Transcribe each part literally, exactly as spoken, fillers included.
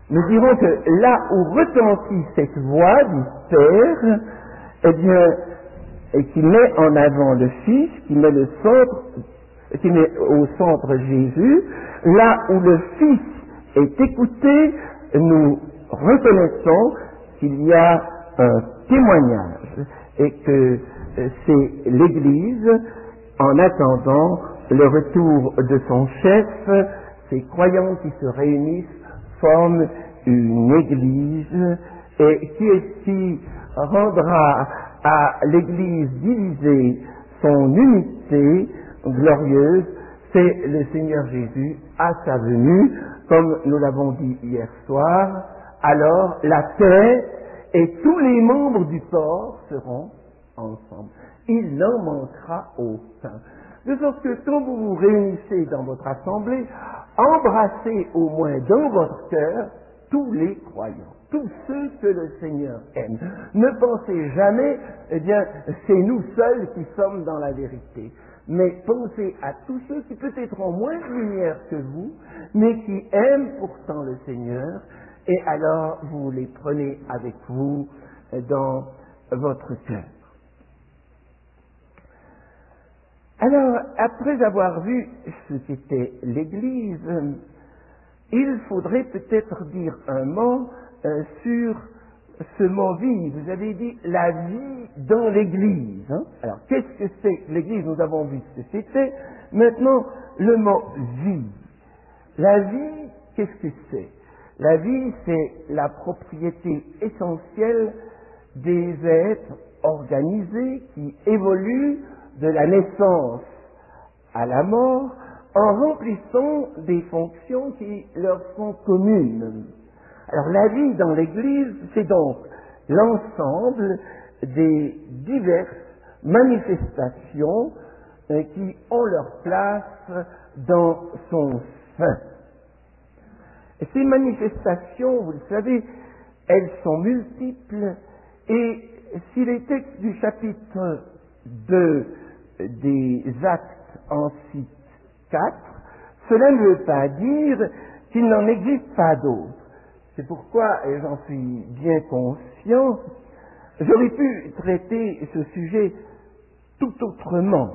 nous dirons que là où retentit cette voix du Père, eh bien, et qui met en avant le Fils, qui met le centre, qui met au centre Jésus, là où le Fils est écouté, nous reconnaissons qu'il y a un témoignage et que c'est l'Église, en attendant le retour de son chef, ces croyants qui se réunissent forment une Église, et qui est qui rendra à l'Église divisée son unité glorieuse, c'est le Seigneur Jésus à sa venue, comme nous l'avons dit hier soir. Alors la paix et tous les membres du corps seront ensemble. Il n'en manquera aucun. De sorte que quand vous vous réunissez dans votre assemblée, embrassez au moins dans votre cœur tous les croyants, tous ceux que le Seigneur aime. Ne pensez jamais, eh bien, c'est nous seuls qui sommes dans la vérité. Mais pensez à tous ceux qui peut-être ont moins de lumière que vous, mais qui aiment pourtant le Seigneur, et alors vous les prenez avec vous dans votre cœur. Alors, après avoir vu ce qu'était l'Église, il faudrait peut-être dire un mot euh, sur ce mot vie. Vous avez dit la vie dans l'Église. Hein? Alors, qu'est-ce que c'est l'Église? Nous avons vu ce que c'était. Maintenant, le mot vie. La vie, qu'est-ce que c'est? La vie, c'est la propriété essentielle des êtres organisés qui évoluent de la naissance à la mort en remplissant des fonctions qui leur sont communes. Alors la vie dans l'Église, c'est donc l'ensemble des diverses manifestations euh, qui ont leur place dans son sein. Et ces manifestations, vous le savez, elles sont multiples, et si les textes du chapitre deux des Actes en citent quatre, cela ne veut pas dire qu'il n'en existe pas d'autres. C'est pourquoi, et j'en suis bien conscient, j'aurais pu traiter ce sujet tout autrement,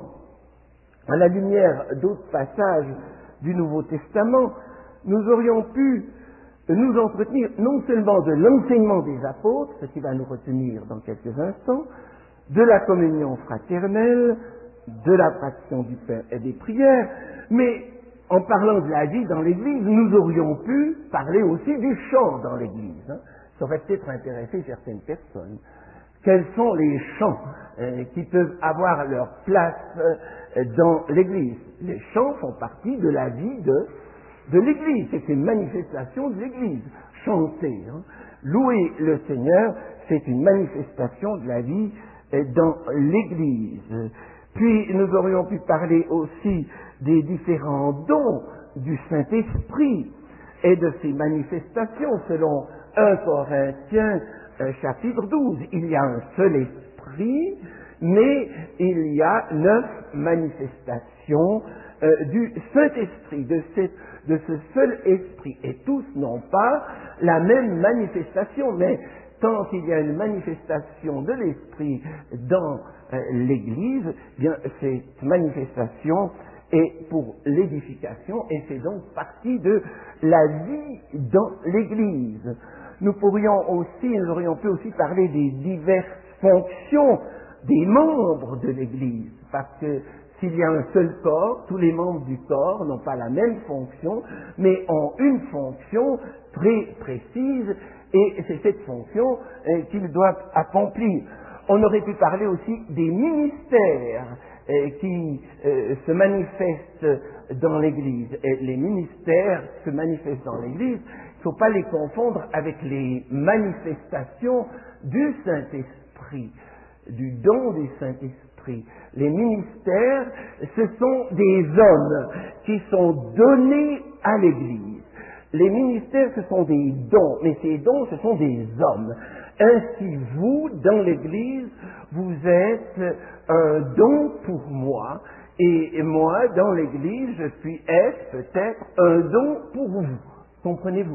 à la lumière d'autres passages du Nouveau Testament. Nous aurions pu nous entretenir non seulement de l'enseignement des apôtres, ce qui va nous retenir dans quelques instants, de la communion fraternelle, de la fraction du pain et des prières, mais en parlant de la vie dans l'Église, nous aurions pu parler aussi du chant dans l'Église. Hein. Ça aurait peut-être intéressé certaines personnes. Quels sont les chants euh, qui peuvent avoir leur place euh, dans l'Église? Les chants font partie de la vie de, de l'Église, c'est une manifestation de l'Église. Chanter, hein. Louer le Seigneur, c'est une manifestation de la vie euh, dans l'Église. Puis nous aurions pu parler aussi des différents dons du Saint-Esprit et de ses manifestations selon un Corinthiens euh, chapitre douze. Il y a un seul esprit, mais il y a neuf manifestations euh, du Saint-Esprit, de, cette, de ce seul esprit. Et tous n'ont pas la même manifestation, mais tant qu'il y a une manifestation de l'esprit dans euh, l'Église, bien cette manifestation est pour l'édification, et c'est donc partie de la vie dans l'Église. Nous pourrions aussi, nous aurions pu aussi parler des diverses fonctions des membres de l'Église, parce que s'il y a un seul corps, tous les membres du corps n'ont pas la même fonction, mais ont une fonction très précise, et c'est cette fonction euh, qu'ils doivent accomplir. On aurait pu parler aussi des ministères euh, qui euh, se manifestent dans l'Église. Et les ministères se manifestent dans l'Église, il ne faut pas les confondre avec les manifestations du Saint-Esprit, du don du Saint-Esprit. Les ministères, ce sont des hommes qui sont donnés à l'Église. Les ministères, ce sont des dons, mais ces dons, ce sont des hommes. Ainsi, vous, dans l'Église, vous êtes un don pour moi, et moi, dans l'Église, je puis être peut-être un don pour vous. Comprenez-vous?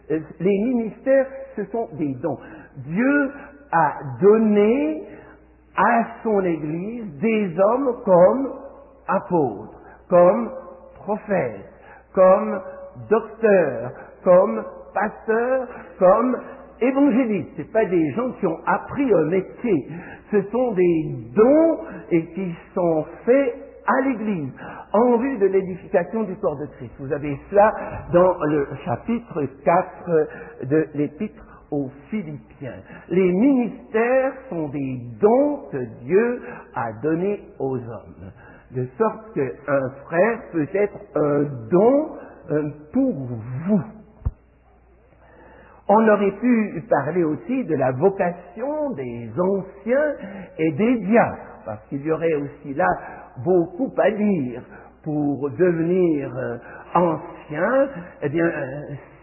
Euh, Les ministères, ce sont des dons. Dieu a donné à son Église des hommes comme apôtres, comme prophètes, comme docteurs, comme pasteurs, comme évangélistes. Ce ne sont pas des gens qui ont appris un métier. Ce sont des dons et qui sont faits à l'Église en vue de l'édification du corps de Christ. Vous avez cela dans le chapitre quatre de l'Épître aux Philippiens. Les ministères sont des dons que Dieu a donnés aux hommes. De sorte qu'un frère peut être un don euh, pour vous. On aurait pu parler aussi de la vocation des anciens et des diacres, parce qu'il y aurait aussi là beaucoup à dire. Pour devenir euh, ancien, eh bien, euh,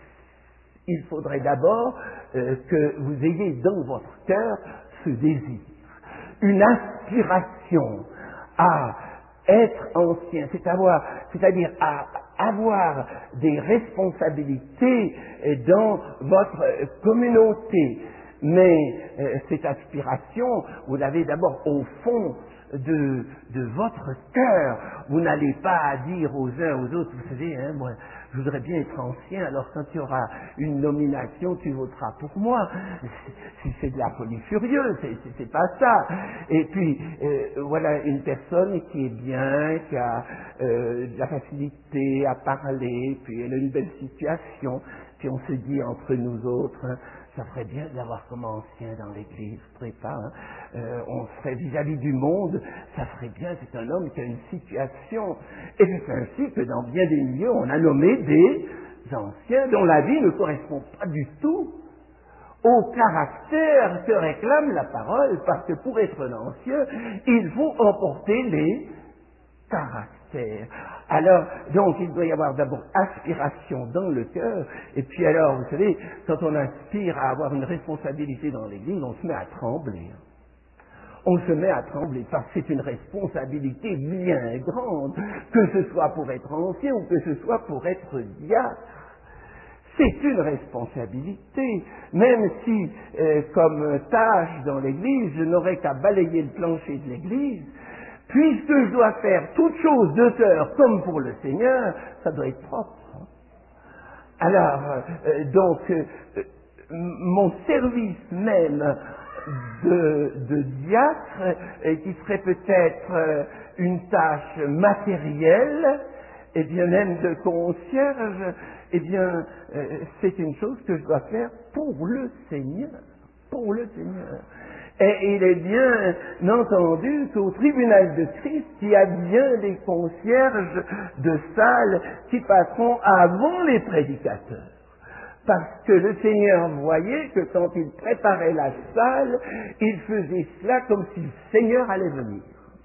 il faudrait d'abord euh, que vous ayez dans votre cœur ce désir, une aspiration à être ancien, c'est avoir, c'est-à-dire à avoir des responsabilités dans votre communauté. Mais euh, cette aspiration, vous l'avez d'abord au fond de, de votre cœur. Vous n'allez pas dire aux uns aux autres, vous savez, hein, moi, je voudrais bien être ancien, alors quand il y aura une nomination, tu voteras pour moi. Si c'est de la folie furieuse, c'est, c'est, c'est pas ça. Et puis, euh, voilà une personne qui est bien, qui a euh, de la facilité à parler, puis elle a une belle situation, puis on se dit entre nous autres, hein, ça ferait bien de l'avoir comme ancien dans l'Église, je ne ferais pas. Hein. Euh, on serait vis-à-vis du monde, ça ferait bien, c'est un homme qui a une situation. Et c'est ainsi que dans bien des milieux, on a nommé des anciens dont la vie ne correspond pas du tout au caractère que réclame la parole, parce que pour être un ancien, il faut emporter les caractères. Alors, donc, il doit y avoir d'abord aspiration dans le cœur, et puis alors, vous savez, quand on aspire à avoir une responsabilité dans l'Église, on se met à trembler. On se met à trembler, parce que c'est une responsabilité bien grande, que ce soit pour être ancien ou que ce soit pour être diacre. C'est une responsabilité, même si, euh, comme tâche dans l'Église, je n'aurais qu'à balayer le plancher de l'Église. Puisque je dois faire toute chose de cœur comme pour le Seigneur, ça doit être propre. Alors, euh, donc, euh, mon service même de, de diacre, euh, qui serait peut-être euh, une tâche matérielle, et bien même de concierge, eh bien, euh, c'est une chose que je dois faire pour le Seigneur. Pour le Seigneur. Et il est bien entendu qu'au tribunal de Christ, il y a bien des concierges de salles qui passeront avant les prédicateurs. Parce que le Seigneur voyait que quand il préparait la salle, il faisait cela comme si le Seigneur allait venir.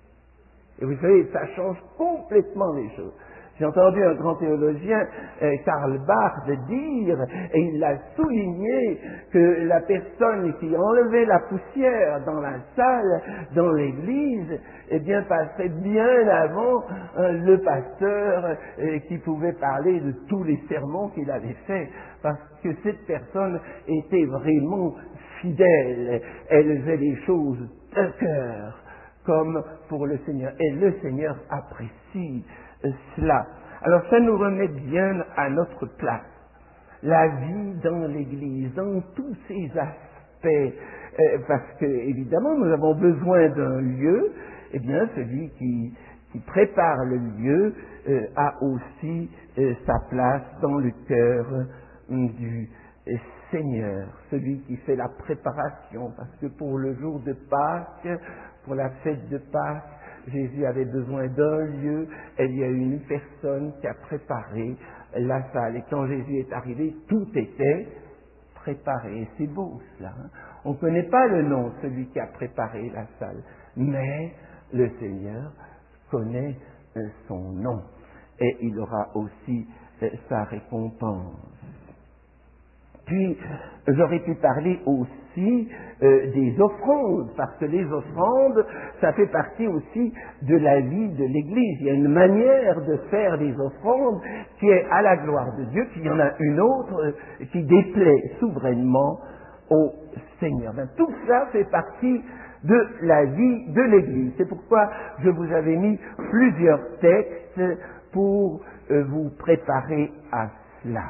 Et vous savez, ça change complètement les choses. J'ai entendu un grand théologien, euh, Karl Barth, dire, et il l'a souligné, que la personne qui enlevait la poussière dans la salle, dans l'église, eh bien, passait bien avant euh, le pasteur euh, qui pouvait parler de tous les sermons qu'il avait faits, parce que cette personne était vraiment fidèle. Elle faisait les choses de cœur, comme pour le Seigneur. Et le Seigneur apprécie cela. Alors ça nous remet bien à notre place. La vie dans l'Église, dans tous ses aspects, euh, parce que évidemment nous avons besoin d'un lieu, eh bien celui qui, qui prépare le lieu euh, a aussi euh, sa place dans le cœur euh, du euh, Seigneur, celui qui fait la préparation, parce que pour le jour de Pâques, pour la fête de Pâques, Jésus avait besoin d'un lieu, et il y a eu une personne qui a préparé la salle. Et quand Jésus est arrivé, tout était préparé. Et c'est beau cela. Hein? On ne connaît pas le nom de celui qui a préparé la salle, mais le Seigneur connaît euh, son nom. Et il aura aussi euh, sa récompense. Puis, j'aurais pu parler aussi euh, des offrandes, parce que les offrandes, ça fait partie aussi de la vie de l'Église. Il y a une manière de faire des offrandes qui est à la gloire de Dieu, puis il y en a une autre euh, qui déplaît souverainement au Seigneur. Ben, tout ça fait partie de la vie de l'Église. C'est pourquoi je vous avais mis plusieurs textes pour euh, vous préparer à cela.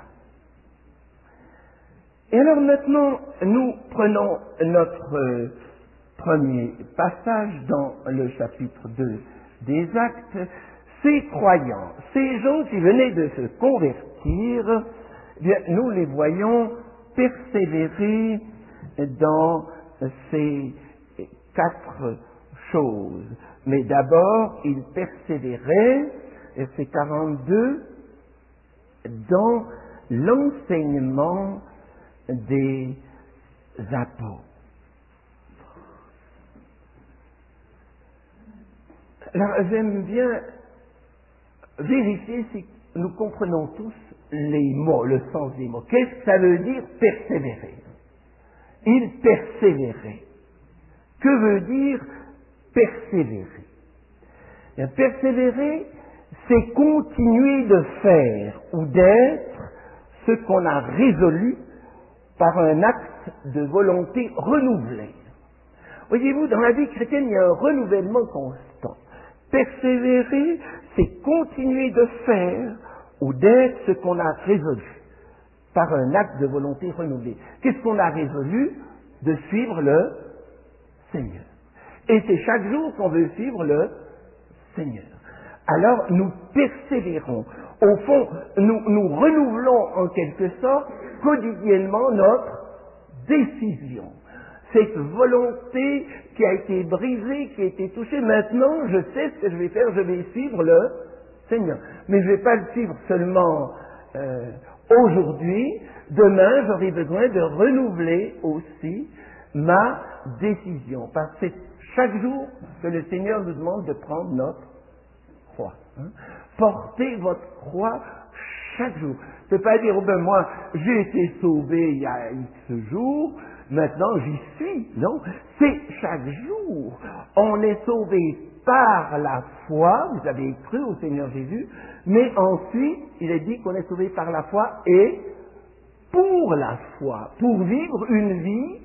Et alors maintenant, nous prenons notre euh, premier passage dans le chapitre deux des Actes. Ces croyants, ces gens qui venaient de se convertir, eh bien, nous les voyons persévérer dans ces quatre choses. Mais d'abord, ils persévéraient, verset quarante-deux, dans l'enseignement des apôtres. Alors, j'aime bien vérifier si nous comprenons tous les mots, le sens des mots. Qu'est-ce que ça veut dire persévérer? Il persévérait. Que veut dire persévérer? Bien, persévérer, c'est continuer de faire ou d'être ce qu'on a résolu par un acte de volonté renouvelée. Voyez-vous, dans la vie chrétienne, il y a un renouvellement constant. Persévérer, c'est continuer de faire ou d'être ce qu'on a résolu par un acte de volonté renouvelée. Qu'est-ce qu'on a résolu? De suivre le Seigneur. Et c'est chaque jour qu'on veut suivre le Seigneur. Alors, nous persévérons. Au fond, nous, nous renouvelons en quelque sorte quotidiennement notre décision. Cette volonté qui a été brisée, qui a été touchée, maintenant je sais ce que je vais faire, je vais suivre le Seigneur. Mais je ne vais pas le suivre seulement euh, aujourd'hui, demain j'aurai besoin de renouveler aussi ma décision. Parce que c'est chaque jour que le Seigneur nous demande de prendre notre croix. Hein. Portez votre croix chaque jour. C'est pas dire, oh ben moi, j'ai été sauvé il y a X jours, maintenant j'y suis. Non, c'est chaque jour. On est sauvé par la foi, vous avez cru au Seigneur Jésus, mais ensuite, il est dit qu'on est sauvé par la foi et pour la foi, pour vivre une vie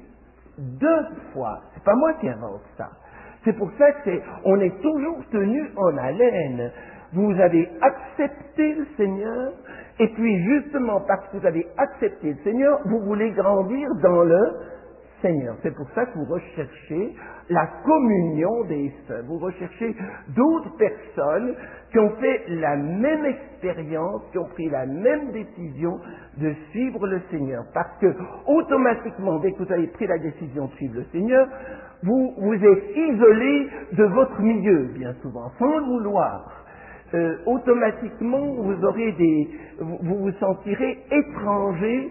de foi. C'est pas moi qui invente ça. C'est pour ça qu'on est toujours tenu en haleine. Vous avez accepté le Seigneur, et puis justement parce que vous avez accepté le Seigneur, vous voulez grandir dans le Seigneur. C'est pour ça que vous recherchez la communion des saints. Vous recherchez d'autres personnes qui ont fait la même expérience, qui ont pris la même décision de suivre le Seigneur. Parce que automatiquement, dès que vous avez pris la décision de suivre le Seigneur, vous vous êtes isolé de votre milieu, bien souvent, sans le vouloir. Euh, automatiquement, vous aurez des, vous, vous vous sentirez étranger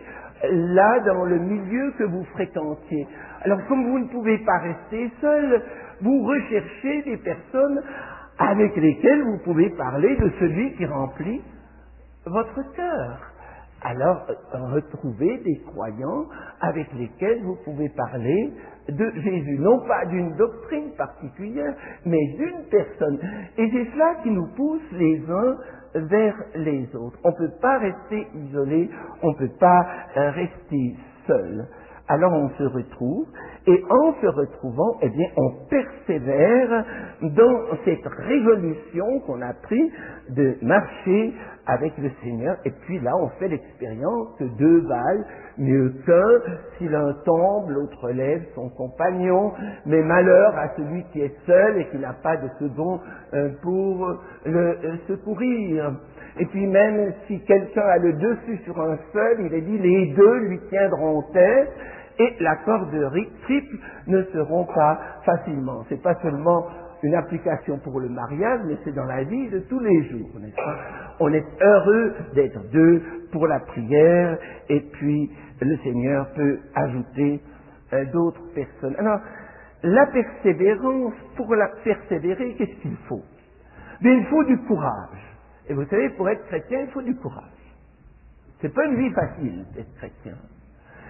là dans le milieu que vous fréquentiez. Alors, comme vous ne pouvez pas rester seul, vous recherchez des personnes avec lesquelles vous pouvez parler de celui qui remplit votre cœur. Alors, retrouvez des croyants avec lesquels vous pouvez parler de Jésus, non pas d'une doctrine particulière, mais d'une personne. Et c'est cela qui nous pousse les uns vers les autres. On ne peut pas rester isolé, on ne peut pas euh, rester seul. Alors on se retrouve, et en se retrouvant, eh bien, on persévère dans cette résolution qu'on a prise de marcher avec le Seigneur, et puis là, on fait l'expérience que deux valent mieux qu'un. Si l'un tombe, l'autre lève son compagnon, mais malheur à celui qui est seul et qui n'a pas de second euh, pour le euh, secourir. Et puis même si quelqu'un a le dessus sur un seul, il est dit, les deux lui tiendront tête, et la corderie triple ne seront pas facilement. C'est pas seulement une application pour le mariage, mais c'est dans la vie de tous les jours, n'est-ce pas? On est heureux d'être deux pour la prière, et puis le Seigneur peut ajouter euh, d'autres personnes. Alors, la persévérance, pour la persévérer, qu'est-ce qu'il faut? Mais il faut du courage. Et vous savez, pour être chrétien, il faut du courage. C'est pas une vie facile d'être chrétien.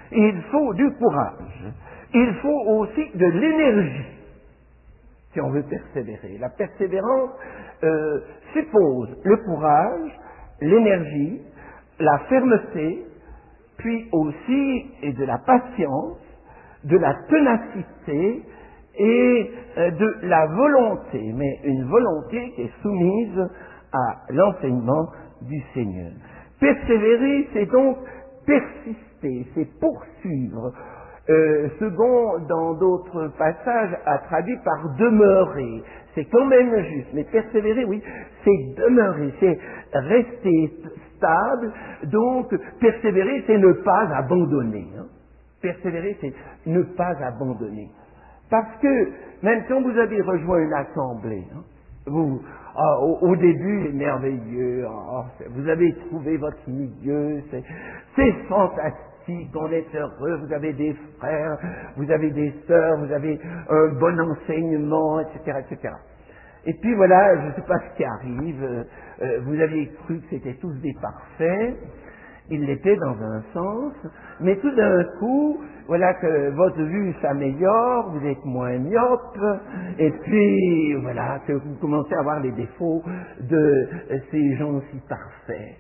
il faut du courage. Il faut aussi de l'énergie, si on veut persévérer. La persévérance euh, suppose le courage, l'énergie, la fermeté, puis aussi et de la patience, de la ténacité et euh, de la volonté, mais une volonté qui est soumise à l'enseignement du Seigneur. Persévérer, c'est donc persister, c'est poursuivre. Euh, second, dans d'autres passages, a traduit par demeurer. C'est quand même juste, mais persévérer, oui, c'est demeurer, c'est rester stable. Donc, persévérer, c'est ne pas abandonner. Hein. Persévérer, c'est ne pas abandonner. Parce que, même quand vous avez rejoint une assemblée, hein, vous, ah, au, au début, c'est merveilleux, ah, vous avez trouvé votre milieu, c'est, c'est fantastique, on est heureux, vous avez des frères, vous avez des sœurs, vous avez un bon enseignement, et cetera, et cetera. Et puis voilà, je ne sais pas ce qui arrive, euh, vous aviez cru que c'était tous des parfaits, ils l'étaient dans un sens, mais tout d'un coup, voilà que votre vue s'améliore, vous êtes moins myope, et puis voilà que vous commencez à avoir les défauts de ces gens si parfaits.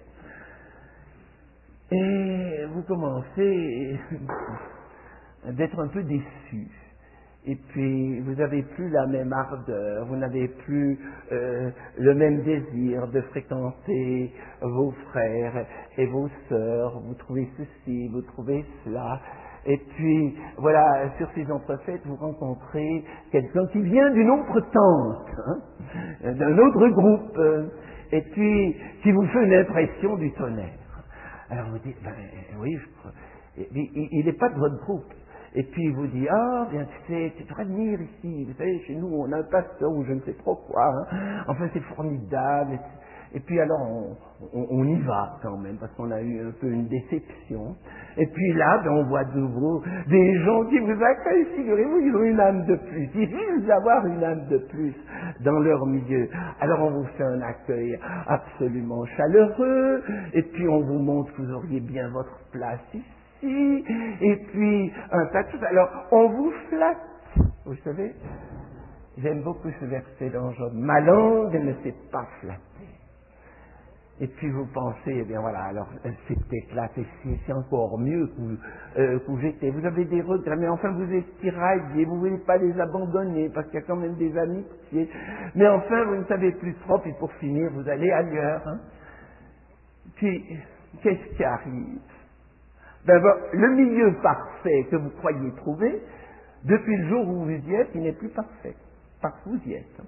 Et vous commencez d'être un peu déçus. Et puis, vous n'avez plus la même ardeur, vous n'avez plus euh, le même désir de fréquenter vos frères et vos sœurs, vous trouvez ceci, vous trouvez cela. Et puis, voilà, sur ces entrefaites, vous rencontrez quelqu'un qui vient d'une autre tente, hein, d'un autre groupe, euh, et puis qui vous fait une impression du tonnerre. Alors vous dites, ben oui, je crois, il n'est pas de votre groupe. Et puis il vous dit, ah, bien tu sais, tu devrais venir ici, vous savez, chez nous on a un pasteur ou je ne sais trop quoi, hein. Enfin c'est formidable. Et puis alors on, on, on y va quand même, parce qu'on a eu un peu une déception. Et puis là, ben, on voit de nouveau des gens qui vous accueillent, figurez-vous, ils ont une âme de plus, ils visent avoir une âme de plus dans leur milieu. Alors on vous fait un accueil absolument chaleureux, et puis on vous montre que vous auriez bien votre place ici. Et puis un tas de choses. Alors on vous flatte, vous savez. J'aime beaucoup ce verset dans Job. Ma langue ne s'est pas flattée. Et puis vous pensez, eh bien voilà, alors c'est peut-être là, c'est, c'est encore mieux que vous, euh, que vous étiez. Vous avez des regrets, mais enfin vous êtes tiraillés, vous ne voulez pas les abandonner parce qu'il y a quand même des amitiés. Mais enfin vous ne savez plus trop, puis pour finir vous allez ailleurs. Hein. Puis qu'est-ce qui arrive? D'abord, le milieu parfait que vous croyez trouver, depuis le jour où vous y êtes, il n'est plus parfait. Parce que vous y êtes.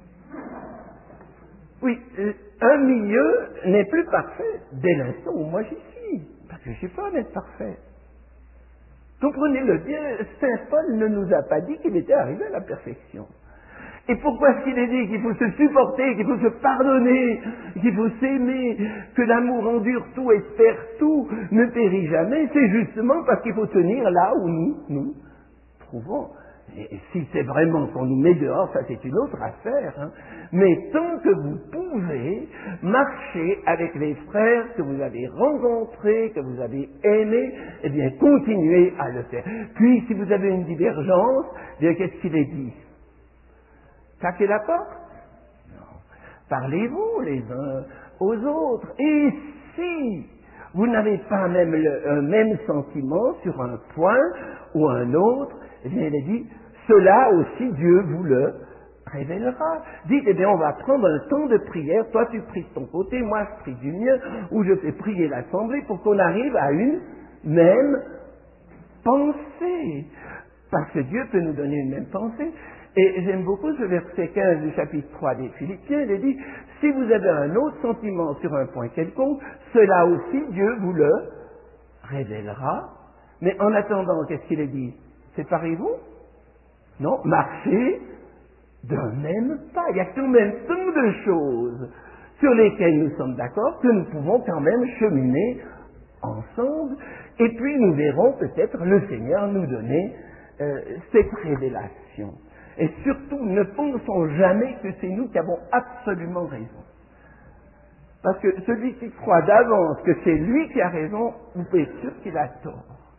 Oui, un milieu n'est plus parfait dès l'instant où moi j'y suis. Parce que je ne suis pas d'être parfait. Comprenez-le bien, Saint Paul ne nous a pas dit qu'il était arrivé à la perfection. Et pourquoi est-ce qu'il est dit qu'il faut se supporter, qu'il faut se pardonner, qu'il faut s'aimer, que l'amour endure tout, espère tout, ne périt jamais? C'est justement parce qu'il faut tenir là où nous nous trouvons. Et si c'est vraiment qu'on nous met dehors, ça c'est une autre affaire. Hein. Mais tant que vous pouvez marcher avec les frères que vous avez rencontrés, que vous avez aimés, eh bien continuez à le faire. Puis si vous avez une divergence, eh bien qu'est-ce qu'il est dit? Claquez la porte? Non. Parlez-vous les uns aux autres. Et si vous n'avez pas même le, un même sentiment sur un point ou un autre, eh bien il est dit, cela aussi Dieu vous le révélera. Dites, eh bien on va prendre un temps de prière, toi tu pries de ton côté, moi je prie du mien, ou je fais prier l'assemblée pour qu'on arrive à une même pensée. Parce que Dieu peut nous donner une même pensée. Et j'aime beaucoup ce verset quinze du chapitre trois des Philippiens, il est dit, si vous avez un autre sentiment sur un point quelconque, cela aussi Dieu vous le révélera. Mais en attendant, qu'est-ce qu'il est dit? Séparez-vous? Non, marchez d'un même pas. Il y a quand même tant de choses sur lesquelles nous sommes d'accord que nous pouvons quand même cheminer ensemble. Et puis nous verrons peut-être le Seigneur nous donner euh, cette révélation. Et surtout, ne pensons jamais que c'est nous qui avons absolument raison. Parce que celui qui croit d'avance que c'est lui qui a raison, vous pouvez être sûr qu'il a tort.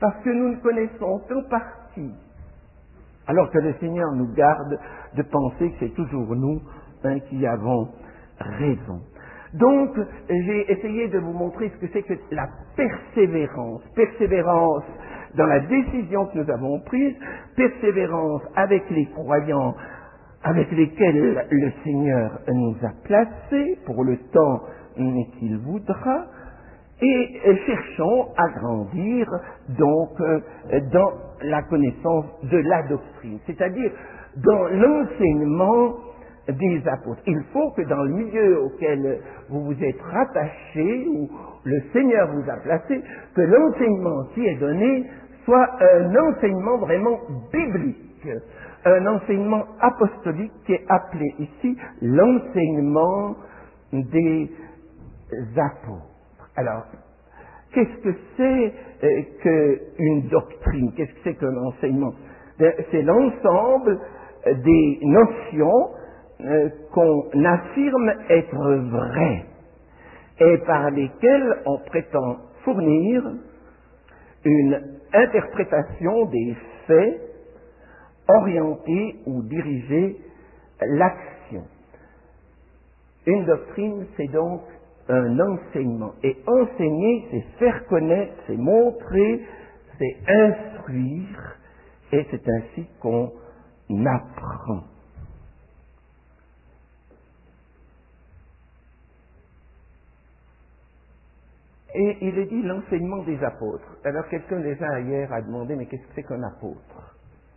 parce que nous ne connaissons qu'en partie. Alors que le Seigneur nous garde de penser que c'est toujours nous hein, qui avons raison. Donc, j'ai essayé de vous montrer ce que c'est que la persévérance. Persévérance dans la décision que nous avons prise, persévérance avec les croyants avec lesquels le Seigneur nous a placés pour le temps qu'il voudra, et cherchons à grandir donc dans la connaissance de la doctrine, c'est-à-dire dans l'enseignement des apôtres. Il faut que dans le milieu auquel vous vous êtes rattachés, où le Seigneur vous a placé, que l'enseignement qui est donné soit un enseignement vraiment biblique, un enseignement apostolique qui est appelé ici l'enseignement des apôtres. Alors, qu'est-ce que c'est euh, qu'une doctrine? Qu'est-ce que c'est qu'un enseignement? C'est l'ensemble des notions euh, qu'on affirme être vraies et par lesquelles on prétend fournir une interprétation des faits, orienter ou diriger l'action. Une doctrine, c'est donc un enseignement. Et enseigner, c'est faire connaître, c'est montrer, c'est instruire, et c'est ainsi qu'on apprend. Et il est dit l'enseignement des apôtres. Alors quelqu'un déjà hier a demandé, mais qu'est-ce que c'est qu'un apôtre?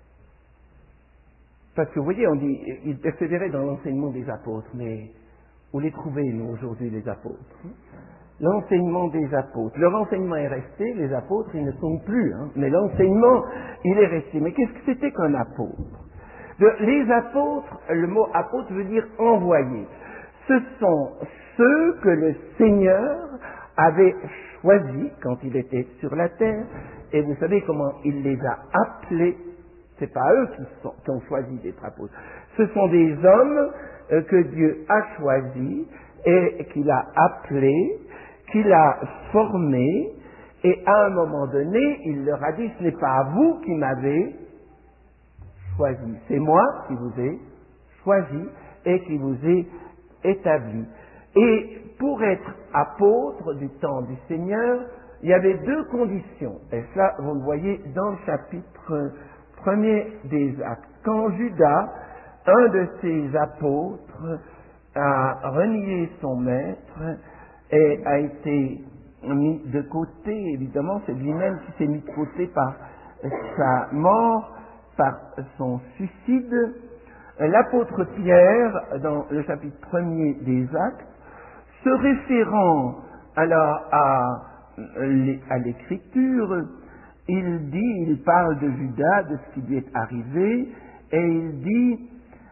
Parce que vous voyez, on dit, il persévérait dans l'enseignement des apôtres, mais où les trouvez, nous, aujourd'hui, les apôtres? L'enseignement des apôtres. Leur enseignement est resté, les apôtres, ils ne sont plus, hein, mais l'enseignement, il est resté. Mais qu'est-ce que c'était qu'un apôtre? De, les apôtres, le mot apôtre veut dire envoyé. Ce sont ceux que le Seigneur avait choisis quand il était sur la terre, et vous savez comment il les a appelés. C'est pas eux qui, sont, qui ont choisi d'être apôtres. Ce sont des hommes euh, que Dieu a choisis et qu'il a appelés, qu'il a formés, et à un moment donné, il leur a dit, ce n'est pas vous qui m'avez choisi, c'est moi qui vous ai choisi et qui vous ai établi. Et pour être apôtre du temps du Seigneur, il y avait deux conditions, et ça, vous le voyez dans le chapitre premier des Actes. Quand Judas, un de ses apôtres, a renié son maître et a été mis de côté, évidemment, c'est lui-même qui s'est mis de côté par sa mort, par son suicide, l'apôtre Pierre, dans le chapitre premier des Actes, se référant alors à, à l'écriture, il dit, il parle de Judas, de ce qui lui est arrivé, et il dit,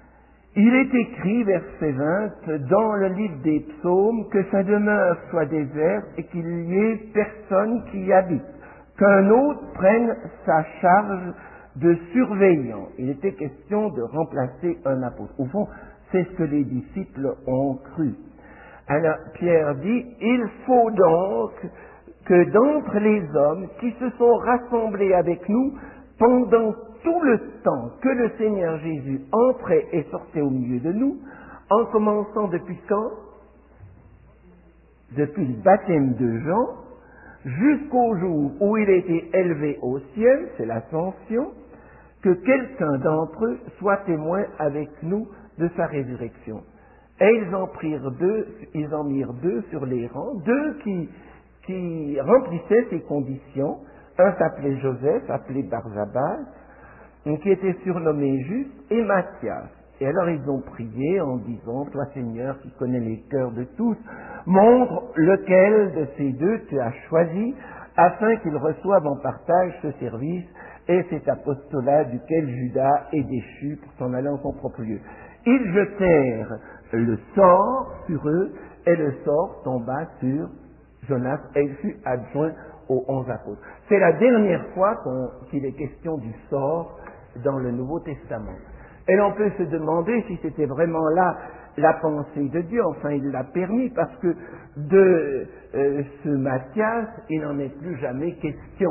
il est écrit, verset vingt, dans le livre des psaumes, que sa demeure soit déserte et qu'il n'y ait personne qui y habite, qu'un autre prenne sa charge de surveillant. Il était question de remplacer un apôtre. Au fond, c'est ce que les disciples ont cru. Alors, Pierre dit, il faut donc que d'entre les hommes qui se sont rassemblés avec nous pendant tout le temps que le Seigneur Jésus entrait et sortait au milieu de nous, en commençant depuis quand? Depuis le baptême de Jean, jusqu'au jour où il a été élevé au ciel, c'est l'ascension, que quelqu'un d'entre eux soit témoin avec nous de sa résurrection. Et ils en prirent deux, ils en mirent deux sur les rangs, deux qui, qui remplissaient ces conditions. Un s'appelait Joseph, appelé Barsabas, qui était surnommé Juste, et Matthias. Et alors ils ont prié en disant, toi Seigneur qui connais les cœurs de tous, montre lequel de ces deux tu as choisi, afin qu'ils reçoivent en partage ce service et cet apostolat duquel Judas est déchu pour s'en aller en son propre lieu. Ils jetèrent le sort sur eux, et le sort tomba sur Jonas, et il fut adjoint aux onze apôtres. C'est la dernière fois qu'on, qu'il est question du sort dans le Nouveau Testament. Et l'on peut se demander si c'était vraiment là la pensée de Dieu. Enfin, il l'a permis, parce que de euh, ce Matthias, il n'en est plus jamais question.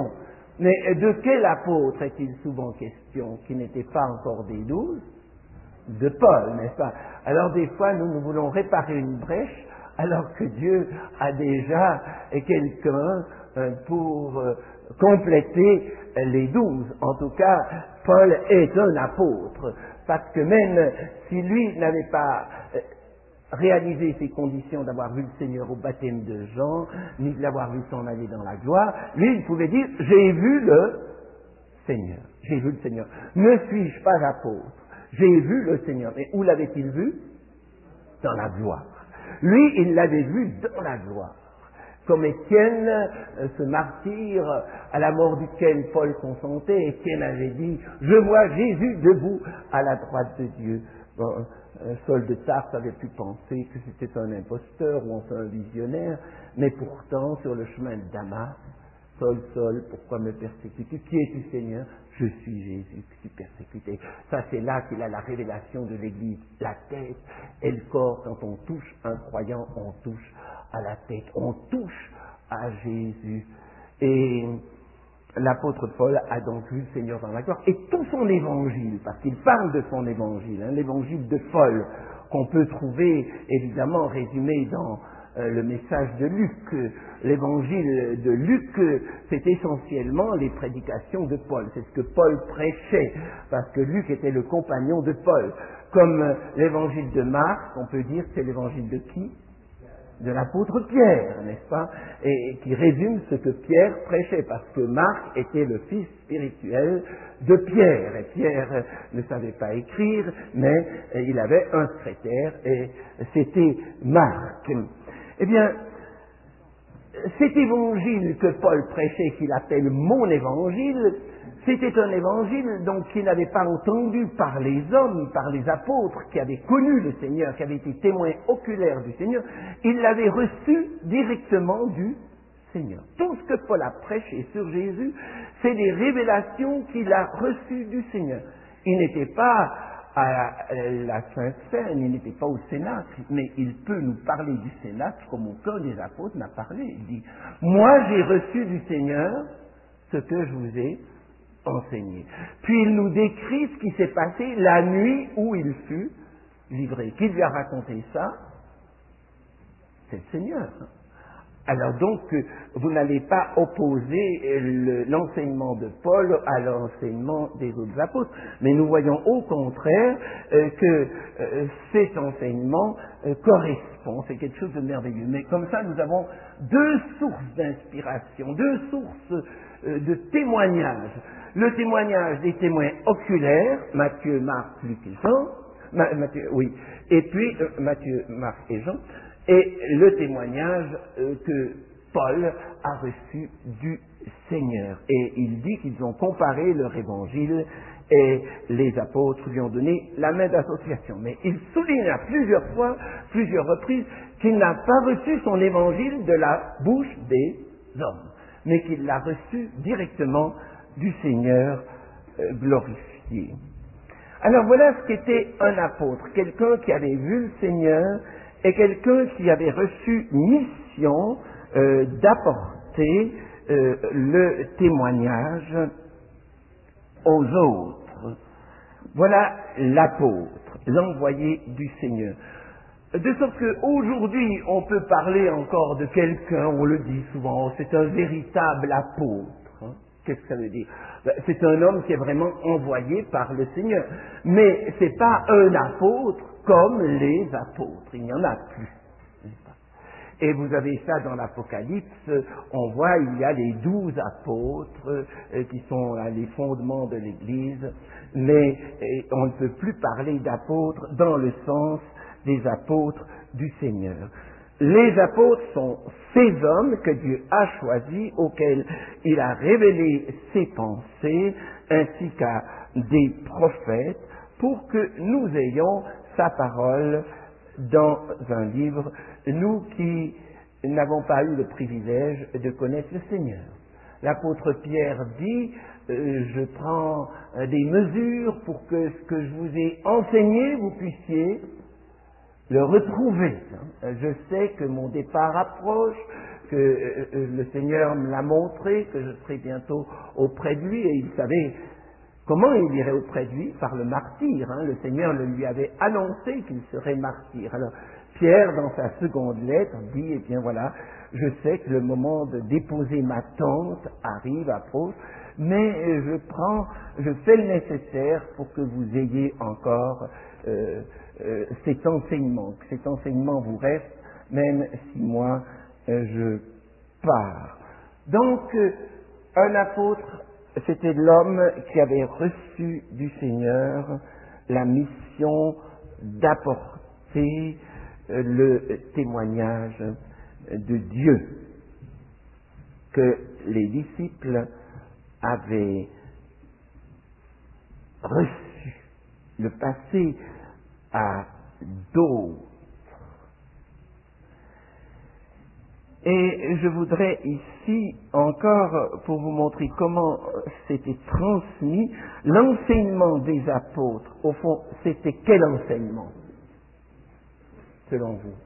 Mais de quel apôtre est-il souvent question qui n'était pas encore des douze? De Paul, n'est-ce pas? Alors des fois, nous, nous voulons réparer une brèche, alors que Dieu a déjà quelqu'un euh, pour euh, compléter les douze. En tout cas, Paul est un apôtre, parce que même si lui n'avait pas euh, réalisé ces conditions d'avoir vu le Seigneur au baptême de Jean, ni de l'avoir vu s'en aller dans la gloire, lui, il pouvait dire, j'ai vu le Seigneur, j'ai vu le Seigneur. Ne suis-je pas apôtre? J'ai vu le Seigneur. Mais où l'avait-il vu? Dans la gloire. Lui, il l'avait vu dans la gloire. Comme Étienne, euh, ce martyr à la mort duquel Paul consentait, Étienne avait dit, je vois Jésus debout à la droite de Dieu. Bon, euh, Saul de Tarse avait pu penser que c'était un imposteur ou enfin un visionnaire, mais pourtant, sur le chemin de Damas, Saul, Saul, pourquoi me persécutes-tu? Qui es-tu, Seigneur? Je suis Jésus que tu persécutais. Ça, c'est là qu'il a la révélation de l'Église. La tête et le corps, quand on touche un croyant, on touche à la tête, on touche à Jésus. Et l'apôtre Paul a donc vu le Seigneur dans la gloire. Et tout son évangile, parce qu'il parle de son évangile, hein, l'évangile de Paul, qu'on peut trouver évidemment résumé dans euh, le message de Luc. L'évangile de Luc, c'est essentiellement les prédications de Paul. C'est ce que Paul prêchait, parce que Luc était le compagnon de Paul. Comme euh, l'évangile de Marc, on peut dire que c'est l'évangile de qui? De l'apôtre Pierre, n'est-ce pas? Et, et qui résume ce que Pierre prêchait, parce que Marc était le fils spirituel de Pierre. Et Pierre euh, ne savait pas écrire, mais euh, il avait un secrétaire, et c'était Marc. Eh bien, cet évangile que Paul prêchait, qu'il appelle mon évangile, c'était un évangile donc qu'il n'avait pas entendu par les hommes, par les apôtres qui avaient connu le Seigneur, qui avaient été témoins oculaires du Seigneur. Il l'avait reçu directement du Seigneur. Tout ce que Paul a prêché sur Jésus, c'est des révélations qu'il a reçues du Seigneur. Il n'était pas à la Sainte Seine, il n'était pas au Cénacle, mais il peut nous parler du Cénacle comme aucun des apôtres n'a parlé. Il dit, moi j'ai reçu du Seigneur ce que je vous ai enseigné. Puis il nous décrit ce qui s'est passé la nuit où il fut livré. Qui lui a raconté ça? C'est le Seigneur. Alors donc, vous n'allez pas opposer le, l'enseignement de Paul à l'enseignement des autres apôtres, mais nous voyons au contraire euh, que euh, cet enseignement euh, correspond, c'est quelque chose de merveilleux. Mais comme ça, nous avons deux sources d'inspiration, deux sources euh, de témoignages. Le témoignage des témoins oculaires, Matthieu, Marc, Luc et Jean, Ma, Matthieu, oui, et puis euh, Matthieu, Marc et Jean, et le témoignage euh, que Paul a reçu du Seigneur. Et il dit qu'ils ont comparé leur évangile et les apôtres lui ont donné la main d'association. Mais il souligne à plusieurs fois, plusieurs reprises, qu'il n'a pas reçu son évangile de la bouche des hommes, mais qu'il l'a reçu directement du Seigneur euh, glorifié. Alors voilà ce qu'était un apôtre, quelqu'un qui avait vu le Seigneur et quelqu'un qui avait reçu mission euh, d'apporter euh, le témoignage aux autres. Voilà l'apôtre, l'envoyé du Seigneur. De sorte qu'aujourd'hui, on peut parler encore de quelqu'un, on le dit souvent, c'est un véritable apôtre. Hein. Qu'est-ce que ça veut dire? Ben, c'est un homme qui est vraiment envoyé par le Seigneur. Mais c'est pas un apôtre comme les apôtres. Il n'y en a plus. Et vous avez ça dans l'Apocalypse, on voit il y a les douze apôtres euh, qui sont là, les fondements de l'Église, mais euh, on ne peut plus parler d'apôtres dans le sens des apôtres du Seigneur. Les apôtres sont ces hommes que Dieu a choisis, auxquels il a révélé ses pensées, ainsi qu'à des prophètes, pour que nous ayons sa parole dans un livre, nous qui n'avons pas eu le privilège de connaître le Seigneur. L'apôtre Pierre dit, euh, je prends euh, des mesures pour que ce que je vous ai enseigné, vous puissiez le retrouver. Je sais que mon départ approche, que euh, le Seigneur me l'a montré, que je serai bientôt auprès de lui, et il savait comment il irait auprès de lui par le martyr. Hein. Le Seigneur le lui avait annoncé qu'il serait martyr. Alors Pierre, dans sa seconde lettre, dit, eh bien voilà, je sais que le moment de déposer ma tente arrive, approche, mais je prends, je fais le nécessaire pour que vous ayez encore euh, euh, cet enseignement, que cet enseignement vous reste, même si moi euh, je pars. Donc, euh, un apôtre, c'était l'homme qui avait reçu du Seigneur la mission d'apporter euh, le témoignage de Dieu que les disciples avaient reçu, le passer à d'autres. Et je voudrais ici encore, pour vous montrer comment c'était transmis, l'enseignement des apôtres, au fond, c'était quel enseignement, selon vous?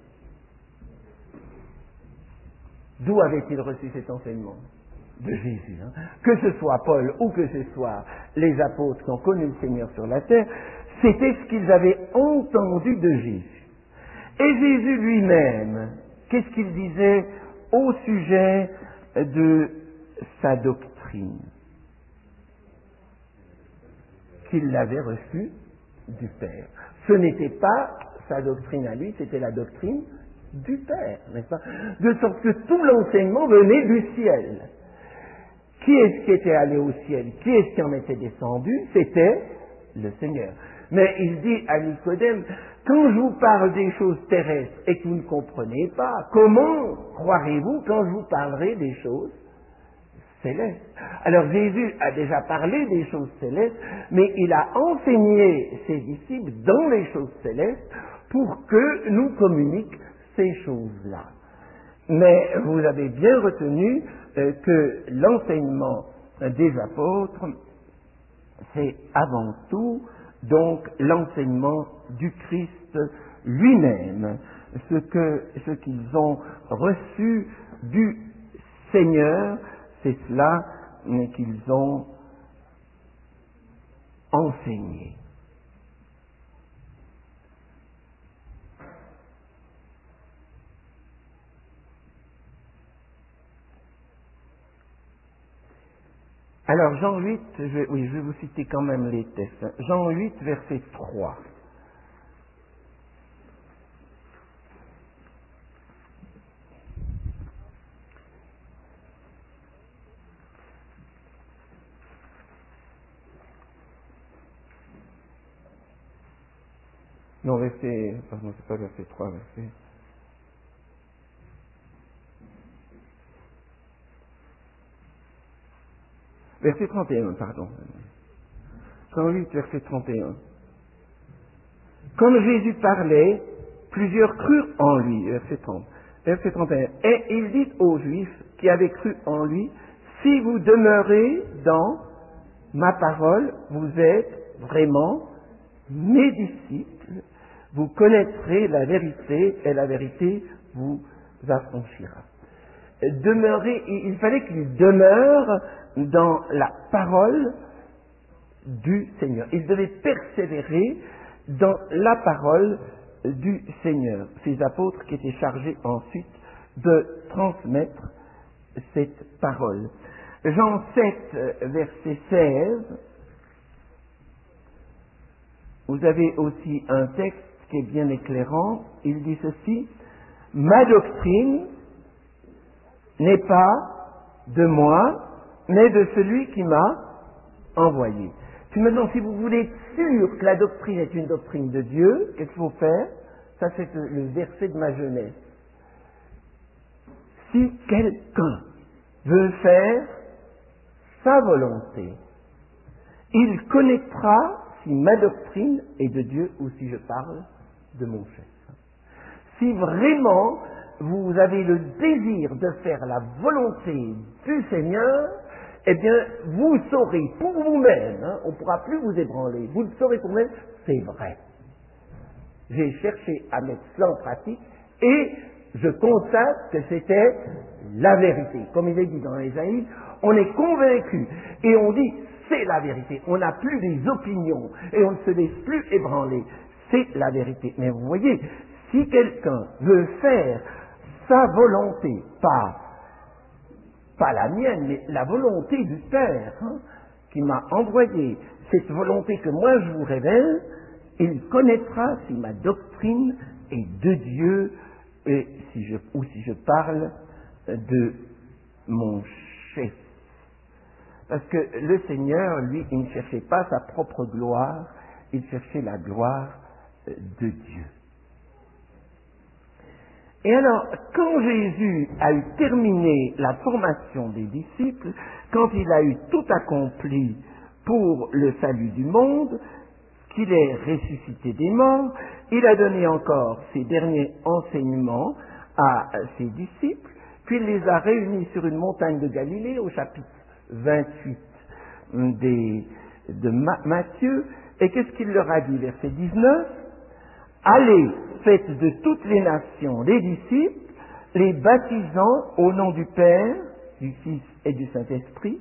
D'où avait-il reçu cet enseignement? De Jésus. Hein. Que ce soit Paul ou que ce soit les apôtres qui ont connu le Seigneur sur la terre, c'était ce qu'ils avaient entendu de Jésus. Et Jésus lui-même, qu'est-ce qu'il disait au sujet de sa doctrine? Qu'il l'avait reçue du Père. Ce n'était pas sa doctrine à lui, c'était la doctrine du Père, n'est-ce pas? De sorte que tout l'enseignement venait du ciel. Qui est-ce qui était allé au ciel? Qui est-ce qui en était descendu? C'était le Seigneur. Mais il dit à Nicodème, quand je vous parle des choses terrestres et que vous ne comprenez pas, comment croirez-vous quand je vous parlerai des choses célestes? Alors Jésus a déjà parlé des choses célestes, mais il a enseigné ses disciples dans les choses célestes pour que nous communiquions ces choses-là. Mais vous avez bien retenu euh, que l'enseignement des apôtres, c'est avant tout donc l'enseignement du Christ lui-même, ce que ce qu'ils ont reçu du Seigneur, c'est cela qu'ils ont enseigné. Alors, Jean huit, je vais, oui, je vais vous citer quand même les textes. Jean huit, verset trois. Non, verset, pardon, c'est pas verset trois, verset. Verset trente et un, pardon. Jean huit, verset trente et un. Comme Jésus parlait, plusieurs crurent en lui, verset trente. Verset trente et un. Et il dit aux Juifs qui avaient cru en lui, si vous demeurez dans ma parole, vous êtes vraiment mes disciples, vous connaîtrez la vérité et la vérité vous affranchira. Demeurer, il fallait qu'il demeure dans la parole du Seigneur. Il devait persévérer dans la parole du Seigneur. Ces apôtres qui étaient chargés ensuite de transmettre cette parole. Jean sept, verset seize, vous avez aussi un texte qui est bien éclairant. Il dit ceci, « Ma doctrine n'est pas de moi, mais de celui qui m'a envoyé. » Puis maintenant, si vous voulez être sûr que la doctrine est une doctrine de Dieu, qu'est-ce qu'il faut faire? Ça, c'est le verset de ma jeunesse. Si quelqu'un veut faire sa volonté, il connaîtra si ma doctrine est de Dieu ou si je parle de mon chef. Si vraiment vous avez le désir de faire la volonté du Seigneur, eh bien, vous saurez pour vous-même, hein, on ne pourra plus vous ébranler, vous le saurez pour vous-même, c'est vrai. J'ai cherché à mettre cela en pratique et je constate que c'était la vérité. Comme il est dit dans Ésaïe, on est convaincu et on dit c'est la vérité. On n'a plus des opinions et on ne se laisse plus ébranler. C'est la vérité. Mais vous voyez, si quelqu'un veut faire sa volonté, pas, pas la mienne, mais la volonté du Père, hein, qui m'a envoyé, cette volonté que moi je vous révèle, il connaîtra si ma doctrine est de Dieu et si je, ou si je parle de mon chef. Parce que le Seigneur, lui, il ne cherchait pas sa propre gloire, il cherchait la gloire de Dieu. Et alors, quand Jésus a eu terminé la formation des disciples, quand il a eu tout accompli pour le salut du monde, qu'il ait ressuscité des morts, il a donné encore ses derniers enseignements à ses disciples, puis il les a réunis sur une montagne de Galilée au chapitre vingt-huit des, de Ma- Matthieu. Et qu'est-ce qu'il leur a dit, verset dix-neuf? Allez, faites de toutes les nations les disciples, les baptisant au nom du Père, du Fils et du Saint-Esprit,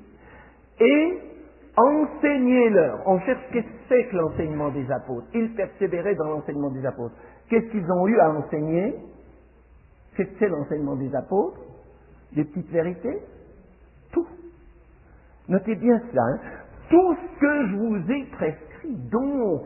et enseignez-leur. On cherche qu'est-ce que c'est que l'enseignement des apôtres. Ils persévéraient dans l'enseignement des apôtres. Qu'est-ce qu'ils ont eu à enseigner? Qu'est-ce que c'est l'enseignement des apôtres? Des petites vérités? Tout. Notez bien cela. Hein? Tout ce que je vous ai prescrit, donc,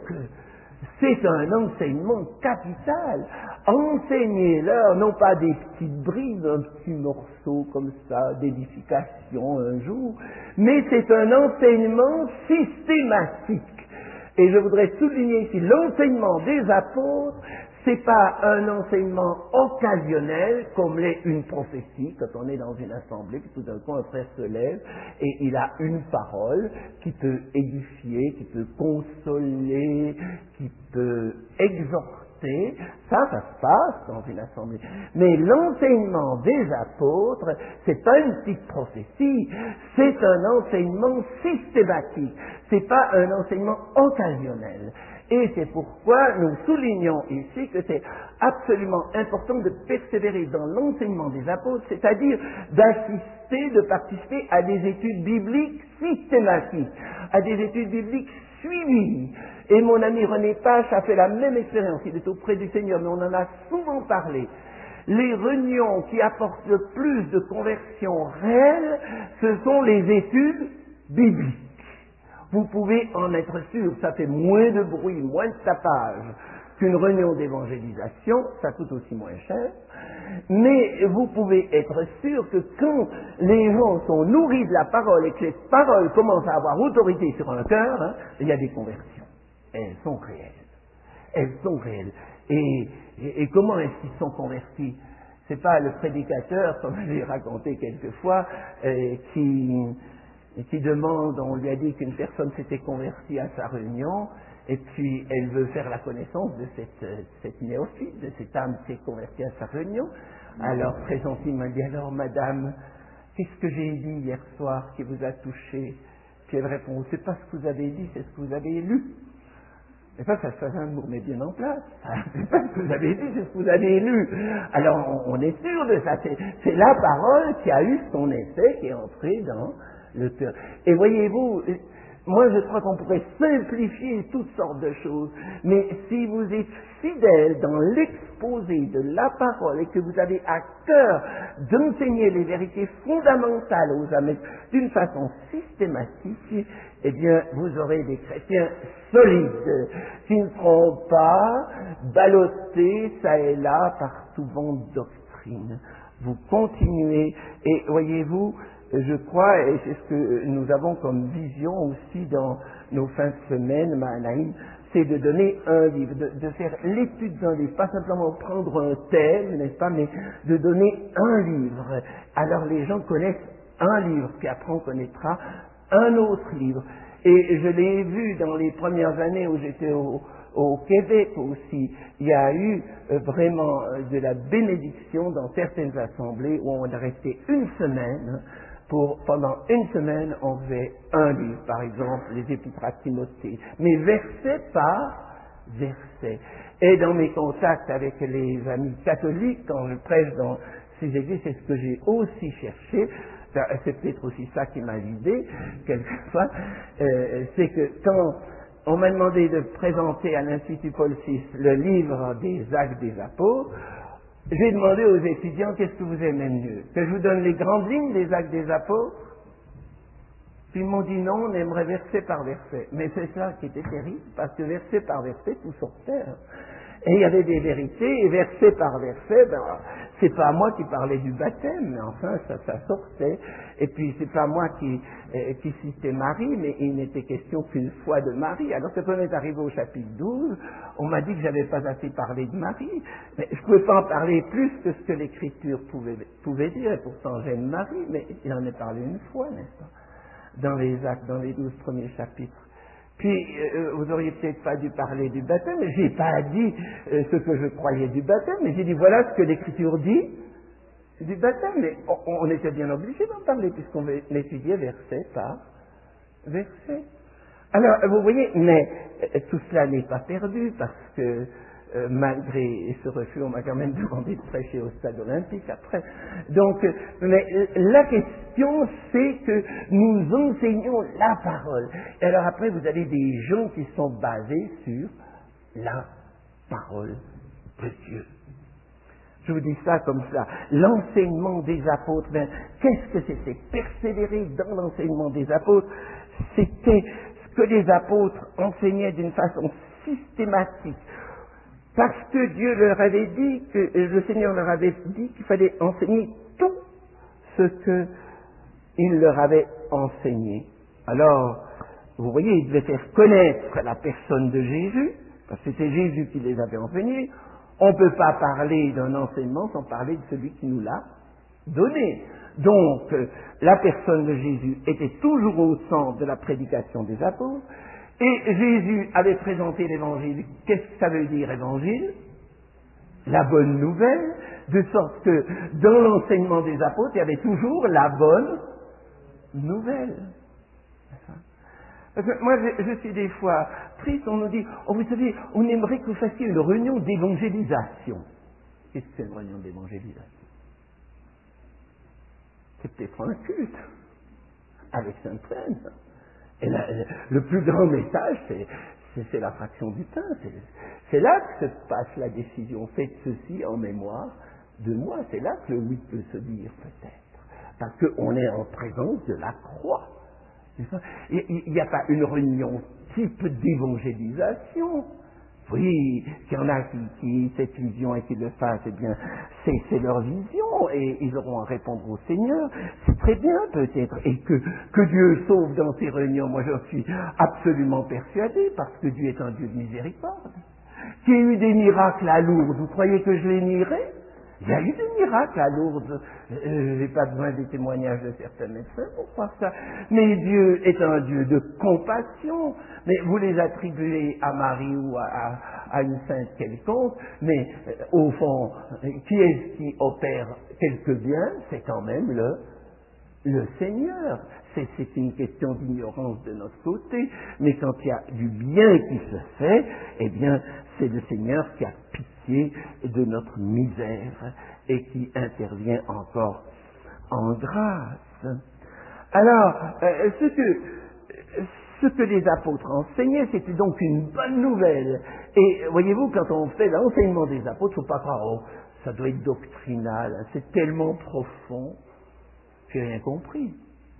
c'est un enseignement capital. Enseignez-leur, non pas des petites bribes, un petit morceau comme ça, d'édification un jour, mais c'est un enseignement systématique. Et je voudrais souligner ici, l'enseignement des apôtres, c'est pas un enseignement occasionnel comme l'est une prophétie, quand on est dans une assemblée, puis tout d'un coup un frère se lève et il a une parole qui peut édifier, qui peut consoler, qui peut exhorter. Ça, ça se passe dans une assemblée. Mais l'enseignement des apôtres, c'est pas une petite prophétie, c'est un enseignement systématique. C'est pas un enseignement occasionnel. Et c'est pourquoi nous soulignons ici que c'est absolument important de persévérer dans l'enseignement des apôtres, c'est-à-dire d'assister, de participer à des études bibliques systématiques, à des études bibliques suivies. Et mon ami René Pache a fait la même expérience, il est auprès du Seigneur, mais on en a souvent parlé. Les réunions qui apportent le plus de conversions réelles, ce sont les études bibliques. Vous pouvez en être sûr, ça fait moins de bruit, moins de tapage qu'une réunion d'évangélisation, ça coûte aussi moins cher, mais vous pouvez être sûr que quand les gens sont nourris de la parole et que les paroles commencent à avoir autorité sur un cœur, hein, il y a des conversions. Elles sont réelles. Elles sont réelles. Et, et, et comment est-ce qu'ils sont convertis? C'est pas le prédicateur, comme je l'ai raconté quelquefois, euh, qui... et qui demande, on lui a dit qu'une personne s'était convertie à sa réunion, et puis elle veut faire la connaissance de cette, cette néophyte, de cette âme qui s'est convertie à sa réunion. Alors, très gentiment, il dit, alors madame, qu'est-ce que j'ai dit hier soir qui vous a touché? Puis elle répond, c'est pas ce que vous avez dit, c'est ce que vous avez lu. Et ça, ça se faisait un met bien en place. C'est pas ce que vous avez dit, c'est ce que vous avez lu. Alors, on, on est sûr de ça. C'est, c'est la parole qui a eu son effet, qui est entrée dans le cœur. Et voyez-vous, moi je crois qu'on pourrait simplifier toutes sortes de choses, mais si vous êtes fidèle dans l'exposé de la parole et que vous avez à cœur d'enseigner les vérités fondamentales aux âmes d'une façon systématique, eh bien vous aurez des chrétiens solides qui ne seront pas ballottés ça et là par tout vent de doctrine. Vous continuez et voyez-vous, je crois, et c'est ce que nous avons comme vision aussi dans nos fins de semaine, Mahanaïm, c'est de donner un livre, de, de faire l'étude d'un livre, pas simplement prendre un thème, n'est-ce pas, mais de donner un livre. Alors les gens connaissent un livre, puis après on connaîtra un autre livre. Et je l'ai vu dans les premières années où j'étais au, au Québec aussi, il y a eu euh, vraiment euh, de la bénédiction dans certaines assemblées où on est resté une semaine. Pour, pendant une semaine, on faisait un livre, par exemple, les Épîtres à Timothée, mais verset par verset. Et dans mes contacts avec les amis catholiques, quand je prêche dans ces églises, c'est ce que j'ai aussi cherché. C'est peut-être aussi ça qui m'a guidé, quelquefois. Euh, c'est que quand on m'a demandé de présenter à l'Institut Paul six le livre des Actes des Apôtres, j'ai demandé aux étudiants qu'est-ce que vous aimez mieux. Que je vous donne les grandes lignes des Actes des Apôtres? Puis ils m'ont dit non, on aimerait verset par verset. Mais c'est ça qui était terrible, parce que verset par verset, tout sortait. Hein. Et il y avait des vérités, et verset par verset, ben, c'est pas moi qui parlais du baptême, mais enfin, ça, ça sortait. Et puis, c'est pas moi qui, euh, qui citais Marie, mais il n'était question qu'une fois de Marie. Alors que quand on est arrivé au chapitre douze, on m'a dit que j'avais pas assez parlé de Marie. Mais je pouvais pas en parler plus que ce que l'Écriture pouvait, pouvait dire, et pourtant j'aime Marie, mais il en est parlé une fois, n'est-ce pas? Dans les actes, dans les douze premiers chapitres. Puis, euh, vous auriez peut-être pas dû parler du baptême, mais j'ai pas dit euh, ce que je croyais du baptême, mais j'ai dit voilà ce que l'Écriture dit du baptême. Mais on, on était bien obligé d'en parler, puisqu'on l'étudiait verset par verset. Alors, vous voyez, mais euh, tout cela n'est pas perdu, parce que Euh, malgré ce refus, on m'a quand même demandé de prêcher au stade olympique après. Donc, euh, mais euh, la question, c'est que nous enseignons la parole. Et alors après, vous avez des gens qui sont basés sur la parole de Dieu. Je vous dis ça comme ça. L'enseignement des apôtres, ben, qu'est-ce que c'est? C'est persévérer dans l'enseignement des apôtres. C'était ce que les apôtres enseignaient d'une façon systématique. Parce que Dieu leur avait dit, que le Seigneur leur avait dit qu'il fallait enseigner tout ce qu'il leur avait enseigné. Alors, vous voyez, ils devaient faire connaître la personne de Jésus, parce que c'était Jésus qui les avait enseignés. On ne peut pas parler d'un enseignement sans parler de celui qui nous l'a donné. Donc, la personne de Jésus était toujours au centre de la prédication des apôtres. Et Jésus avait présenté l'évangile. Qu'est-ce que ça veut dire, évangile? La bonne nouvelle, de sorte que dans l'enseignement des apôtres, il y avait toujours la bonne nouvelle. Parce que moi, je, je suis des fois triste, on nous dit, oh, vous savez, on aimerait que vous fassiez une réunion d'évangélisation. Qu'est-ce que c'est une réunion d'évangélisation? C'est peut-être un culte, avec Sainte-Reine. Et la, le plus grand message, c'est, c'est, c'est la fraction du pain. C'est, c'est là que se passe la décision. Faites ceci en mémoire de moi. C'est là que le oui peut se dire, peut-être. Parce qu'on est en présence de la croix. Il n'y a pas une réunion type d'évangélisation. Oui, qu'il y en a qui, qui aient cette vision et qui le fassent, eh bien, c'est, c'est leur vision et ils auront à répondre au Seigneur. C'est très bien peut-être. Et que, que Dieu sauve dans ces réunions, moi j'en suis absolument persuadé, parce que Dieu est un Dieu de miséricorde. Qu'il y ait eu des miracles à Lourdes, vous croyez que je les nierais? Il y a eu des miracles à Lourdes. Je n'ai pas besoin des témoignages de certains médecins pour croire ça. Mais Dieu est un Dieu de compassion. Mais vous les attribuez à Marie ou à, à, à une sainte quelconque. Mais euh, au fond, qui est-ce qui opère quelque bien? C'est quand même le, le Seigneur. C'est, c'est une question d'ignorance de notre côté. Mais quand il y a du bien qui se fait, eh bien, c'est le Seigneur qui a pitié de notre misère et qui intervient encore en grâce. Alors, euh, ce, que, ce que les apôtres enseignaient, c'était donc une bonne nouvelle. Et voyez-vous, quand on fait l'enseignement des apôtres, il ne faut pas croire, oh, ça doit être doctrinal, hein, c'est tellement profond, j'ai rien compris.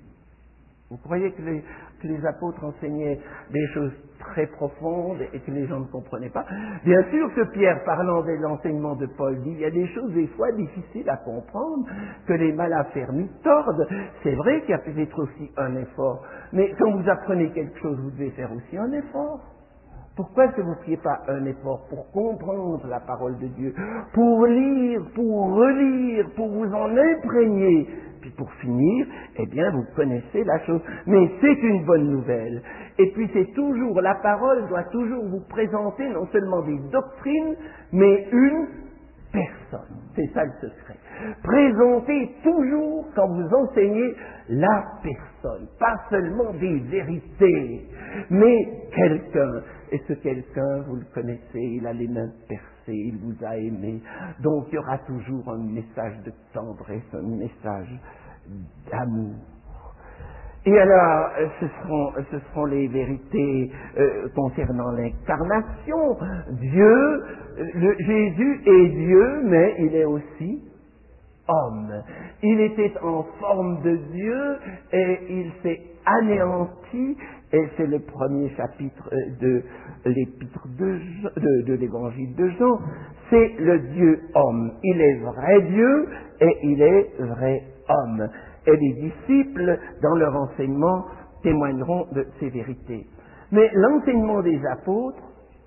Vous croyez que les, que les apôtres enseignaient des choses très profondes et que les gens ne comprenaient pas? Bien sûr que Pierre, parlant de l'enseignement de Paul, dit il y a des choses des fois difficiles à comprendre, que les mal affermis tordent. C'est vrai qu'il y a peut-être aussi un effort, mais quand vous apprenez quelque chose, vous devez faire aussi un effort. Pourquoi est-ce que vous ne feriez pas un effort pour comprendre la parole de Dieu, pour lire, pour relire, pour vous en imprégner? Puis pour finir, eh bien, vous connaissez la chose. Mais c'est une bonne nouvelle. Et puis c'est toujours, la parole doit toujours vous présenter non seulement des doctrines, mais une personne. C'est ça le secret. Présentez toujours, quand vous enseignez, la personne. Pas seulement des vérités, mais quelqu'un. Et ce quelqu'un, vous le connaissez, il a les mêmes perceptions. il vous a aimé. Donc il y aura toujours un message de tendresse, un message d'amour. Et alors, ce seront, ce seront les vérités euh, concernant l'incarnation. Dieu, le, Jésus est Dieu, mais il est aussi homme. Il était en forme de Dieu et il s'est anéanti, et c'est le premier chapitre de l'épître de, de, de l'évangile de Jean. C'est le Dieu homme. Il est vrai Dieu et il est vrai homme. Et les disciples, dans leur enseignement, témoigneront de ces vérités. Mais l'enseignement des apôtres,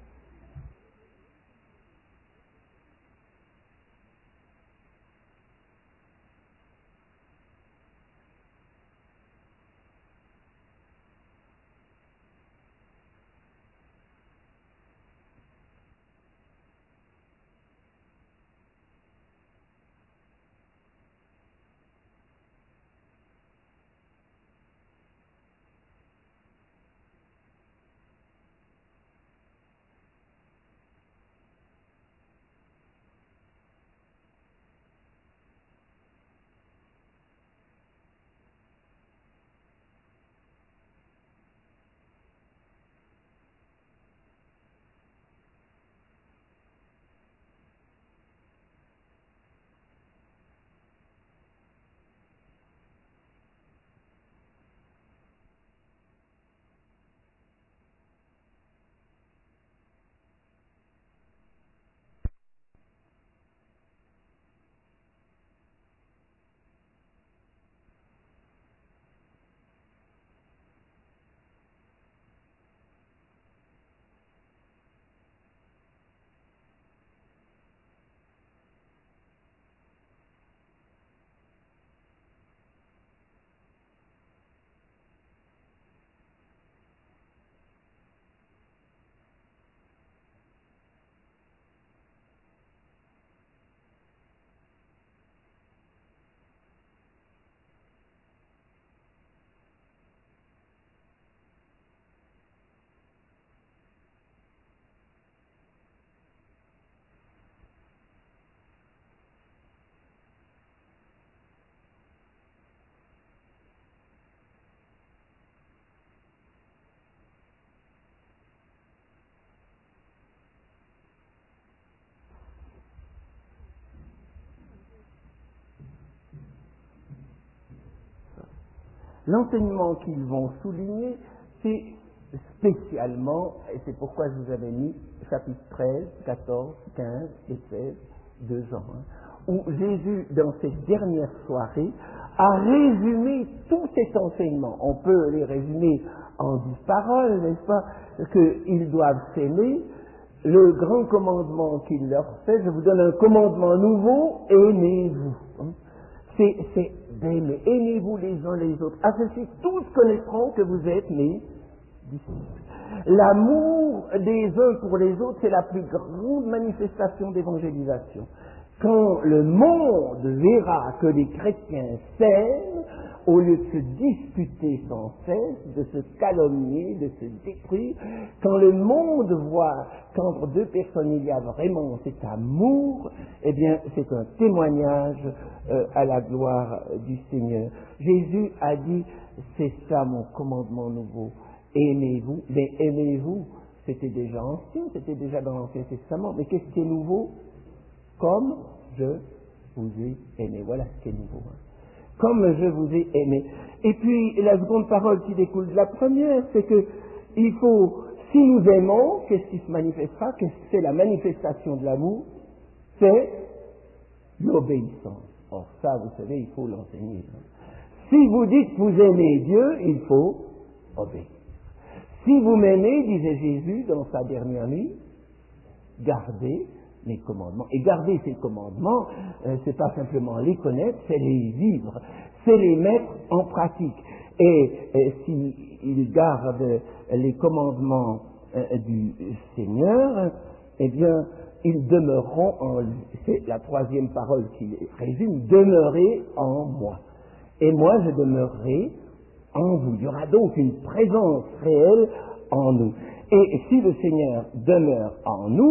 l'enseignement qu'ils vont souligner, c'est spécialement, et c'est pourquoi je vous avais mis chapitre treize, quatorze, quinze et seize de Jean, hein, où Jésus, dans cette dernière soirée, a résumé tout cet enseignement. On peut les résumer en dix paroles, n'est-ce pas, qu'ils doivent s'aimer. Le grand commandement qu'il leur fait, je vous donne un commandement nouveau, aimez-vous. Hein. C'est, c'est d'aimer. Aimez-vous les uns les autres. À ceci, tous connaîtront que vous êtes mes disciples. L'amour des uns pour les autres, c'est la plus grande manifestation d'évangélisation. Quand le monde verra que les chrétiens s'aiment, au lieu de se disputer sans cesse, de se calomnier, de se détruire, quand le monde voit qu'entre deux personnes il y a vraiment cet amour, eh bien c'est un témoignage euh, à la gloire du Seigneur. Jésus a dit, c'est ça mon commandement nouveau, aimez-vous, mais aimez-vous, c'était déjà ancien, c'était déjà dans l'Ancien Testament, mais qu'est-ce qui est nouveau? Comme je vous ai aimé. Voilà ce qui est nouveau. Hein. Comme je vous ai aimé. Et puis, la seconde parole qui découle de la première, c'est que il faut, si nous aimons, qu'est-ce qui se manifestera? Qu'est-ce que c'est la manifestation de l'amour? C'est l'obéissance. Or, ça, vous savez, il faut l'enseigner. Hein. Si vous dites que vous aimez Dieu, il faut obéir. Si vous m'aimez, disait Jésus dans sa dernière nuit, gardez mes commandements. Et garder ces commandements, euh, c'est pas simplement les connaître, c'est les vivre, c'est les mettre en pratique. Et, et s'ils gardent les commandements euh, du Seigneur, eh bien, ils demeureront en lui. C'est la troisième parole qui les résume, demeurez en moi. Et moi, je demeurerai en vous. Il y aura donc une présence réelle en nous. Et si le Seigneur demeure en nous,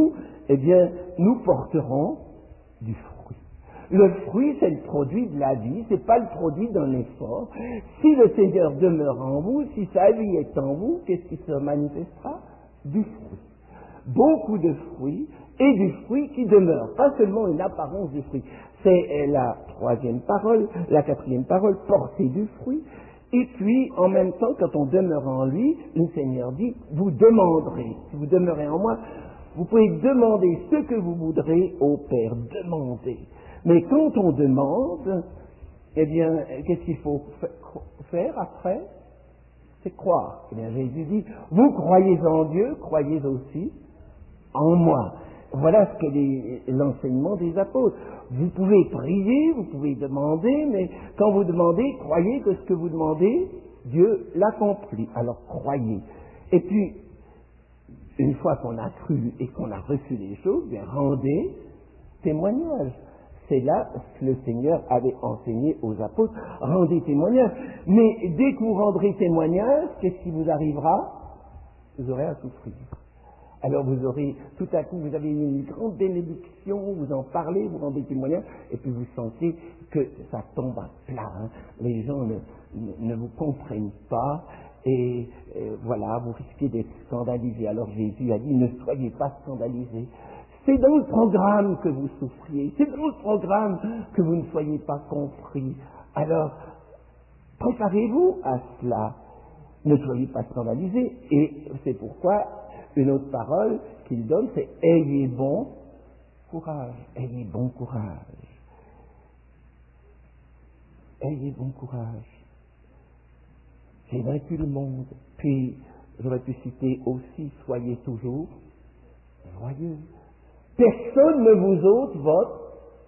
eh bien, nous porterons du fruit. Le fruit, c'est le produit de la vie, c'est pas le produit d'un effort. Si le Seigneur demeure en vous, si sa vie est en vous, qu'est-ce qui se manifestera? Du fruit. Beaucoup de fruits, et du fruit qui demeure, pas seulement une apparence du fruit. C'est la troisième parole, la quatrième parole, porter du fruit. Et puis, en même temps, quand on demeure en lui, le Seigneur dit, vous demanderez, si vous demeurez en moi, vous pouvez demander ce que vous voudrez au Père, demandez. Mais quand on demande, eh bien, qu'est-ce qu'il faut faire après? C'est croire. Eh bien, Jésus dit, vous croyez en Dieu, croyez aussi en moi. Voilà ce que l'enseignement des apôtres. Vous pouvez prier, vous pouvez demander, mais quand vous demandez, croyez que ce que vous demandez, Dieu l'accomplit. Alors croyez. Et puis, une fois qu'on a cru et qu'on a reçu les choses, bien rendez témoignage. C'est là ce que le Seigneur avait enseigné aux apôtres. Rendez témoignage. Mais dès que vous rendrez témoignage, qu'est-ce qui vous arrivera? Vous aurez à souffrir. Alors vous aurez, tout à coup, vous avez une grande bénédiction, vous en parlez, vous rendez témoignage, et puis vous sentez que ça tombe à plat. Hein. Les gens ne, ne, ne vous comprennent pas, et, et voilà, vous risquez d'être scandalisés. Alors Jésus a dit, ne soyez pas scandalisés. C'est dans le programme que vous souffriez, c'est dans le programme que vous ne soyez pas compris. Alors, préparez-vous à cela. Ne soyez pas scandalisés, et c'est pourquoi une autre parole qu'il donne, c'est « ayez bon courage ». Ayez bon courage. Ayez bon courage. J'ai vaincu le monde. Puis, j'aurais pu citer aussi « soyez toujours joyeux ». Personne ne vous ôte votre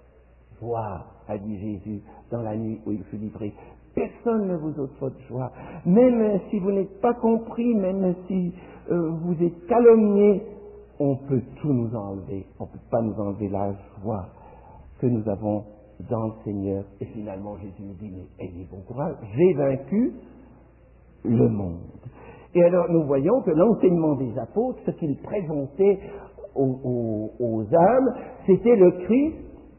joie, a dit Jésus dans la nuit où il fut livré. Personne ne vous ôte votre joie. Même si vous n'êtes pas compris, même si euh, vous êtes calomnié, on peut tout nous enlever. On ne peut pas nous enlever la joie que nous avons dans le Seigneur. Et finalement, Jésus nous dit, mais ayez bon courage, j'ai vaincu le monde. Et alors, nous voyons que l'enseignement des apôtres, ce qu'ils présentaient aux, aux, aux âmes, c'était le Christ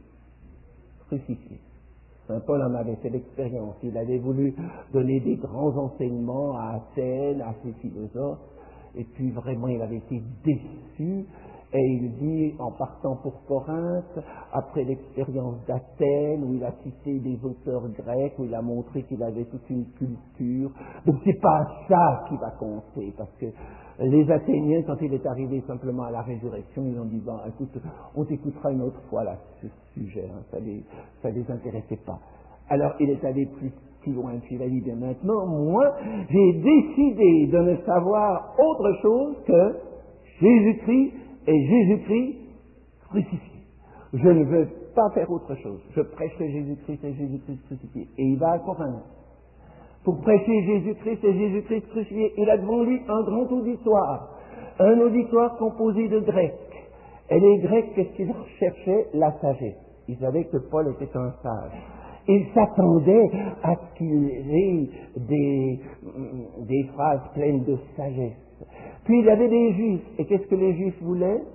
crucifié. Saint Paul en avait fait l'expérience. Il avait voulu donner des grands enseignements à Athènes, à ses philosophes, et puis vraiment il avait été déçu, et il dit, en partant pour Corinthe, après l'expérience d'Athènes, où il a cité des auteurs grecs, où il a montré qu'il avait toute une culture, donc c'est pas ça qui va compter, parce que les Athéniens, quand il est arrivé simplement à la résurrection, ils ont dit, bon, écoute, on t'écoutera une autre fois là, ce sujet, hein, ça les, ça les intéressait pas. Alors il est allé plus, plus loin, puis il a dit, bien maintenant, moi, j'ai décidé de ne savoir autre chose que Jésus-Christ et Jésus-Christ crucifié. Je ne veux pas faire autre chose. Je prêche Jésus-Christ et Jésus-Christ crucifié. Et il va à Corinthe. Pour prêcher Jésus-Christ et Jésus-Christ crucifié, il a devant lui un grand auditoire. Un auditoire composé de Grecs. Et les Grecs, qu'est-ce qu'ils recherchaient? La sagesse. Ils savaient que Paul était un sage. Ils s'attendaient à ce qu'il ait des, des phrases pleines de sagesse. Puis il y avait des Juifs. Et qu'est-ce que les Juifs voulaient?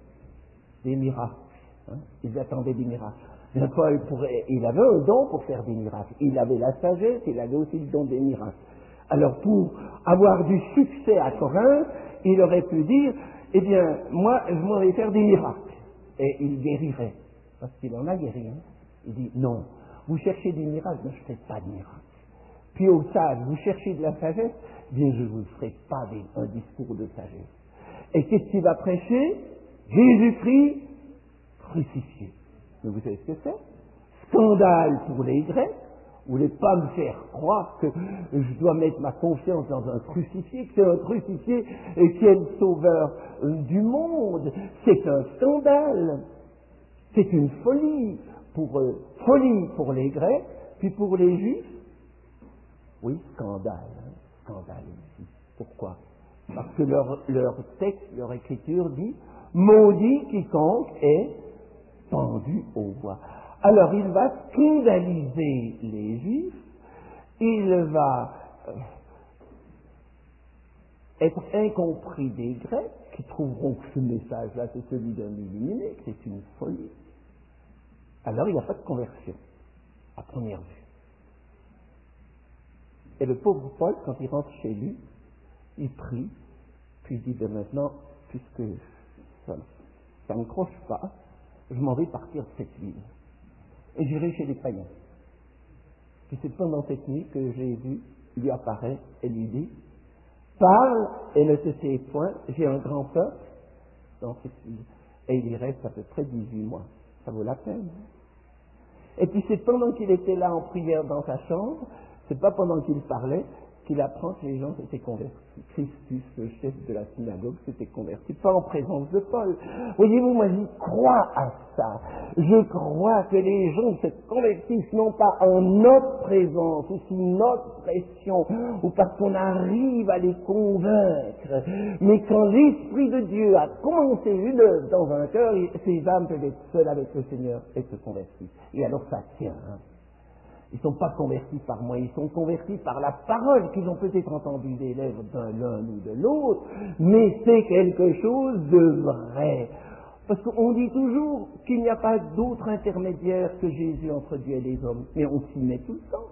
Des miracles. Hein? Ils attendaient des miracles. Mais Paul, pourrait, il avait un don pour faire des miracles. Il avait la sagesse, il avait aussi le don des miracles. Alors pour avoir du succès à Corinthe, il aurait pu dire, eh bien, moi, je m'en vais faire des miracles. Et il guérirait. Parce qu'il en a guéri. Hein? Il dit, non, vous cherchez des miracles, mais je ne fais pas de miracles. Puis au sage, vous cherchez de la sagesse, bien je ne vous ferai pas des, un discours de sagesse. Et qu'est-ce qu'il va prêcher? Jésus-Christ crucifié. Mais vous savez ce que c'est? Scandale pour les Grecs. Vous ne voulez pas me faire croire que je dois mettre ma confiance dans un crucifié, que c'est un crucifié qui est le sauveur du monde. C'est un scandale. C'est une folie. Pour, euh, folie pour les Grecs, puis pour les Juifs, oui, scandale. Hein, scandale ici. Pourquoi? Parce que leur, leur texte, leur écriture dit « Maudit quiconque est pendu au bois ». Alors il va scandaliser les Juifs, il va euh, être incompris des Grecs, qui trouveront que ce message-là, c'est celui d'un illuminé, que c'est une folie. Alors il n'y a pas de conversion, à première vue. Et le pauvre Paul, quand il rentre chez lui, il prie, puis il dit, de maintenant, puisque ça, ça ne croche pas, je m'en vais partir de cette ville. Et j'irai chez les païens. Puis c'est pendant cette nuit que Jésus lui apparaît et lui dit, parle et ne te tais point, j'ai un grand peuple dans cette ville. Et il y reste à peu près dix-huit mois. Ça vaut la peine. Et puis c'est pendant qu'il était là en prière dans sa chambre, c'est pas pendant qu'il parlait, qu'il apprend que les gens s'étaient convertis. Christus, le chef de la synagogue, s'était converti, pas en présence de Paul. Voyez-vous, moi j'y crois à ça. Je crois que les gens se convertissent non pas en notre présence ou sous notre pression, ou parce qu'on arrive à les convaincre, mais quand l'Esprit de Dieu a commencé une œuvre dans un cœur, ces âmes peuvent être seules avec le Seigneur et se convertissent. Et alors ça tient, hein. Ils ne sont pas convertis par moi, ils sont convertis par la parole qu'ils ont peut-être entendue des lèvres d'un l'un ou de l'autre, mais c'est quelque chose de vrai. Parce qu'on dit toujours qu'il n'y a pas d'autre intermédiaire que Jésus entre Dieu et les hommes, mais on s'y met tout le temps.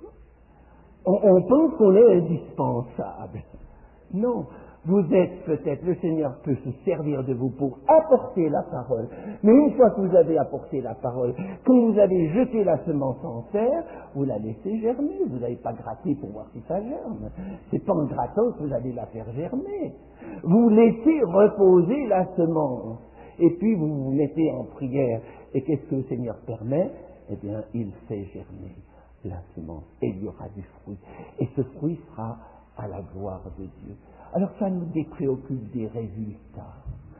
On, on pense qu'on est indispensable. Non. Vous êtes peut-être, le Seigneur peut se servir de vous pour apporter la parole. Mais une fois que vous avez apporté la parole, quand vous avez jeté la semence en terre, vous la laissez germer. Vous n'avez pas gratté pour voir si ça germe. C'est pas en grattant que vous allez la faire germer. Vous laissez reposer la semence. Et puis vous vous mettez en prière. Et qu'est-ce que le Seigneur permet? Eh bien, il fait germer la semence. Et il y aura du fruit. Et ce fruit sera à la gloire de Dieu. Alors ça nous dépréoccupe des résultats.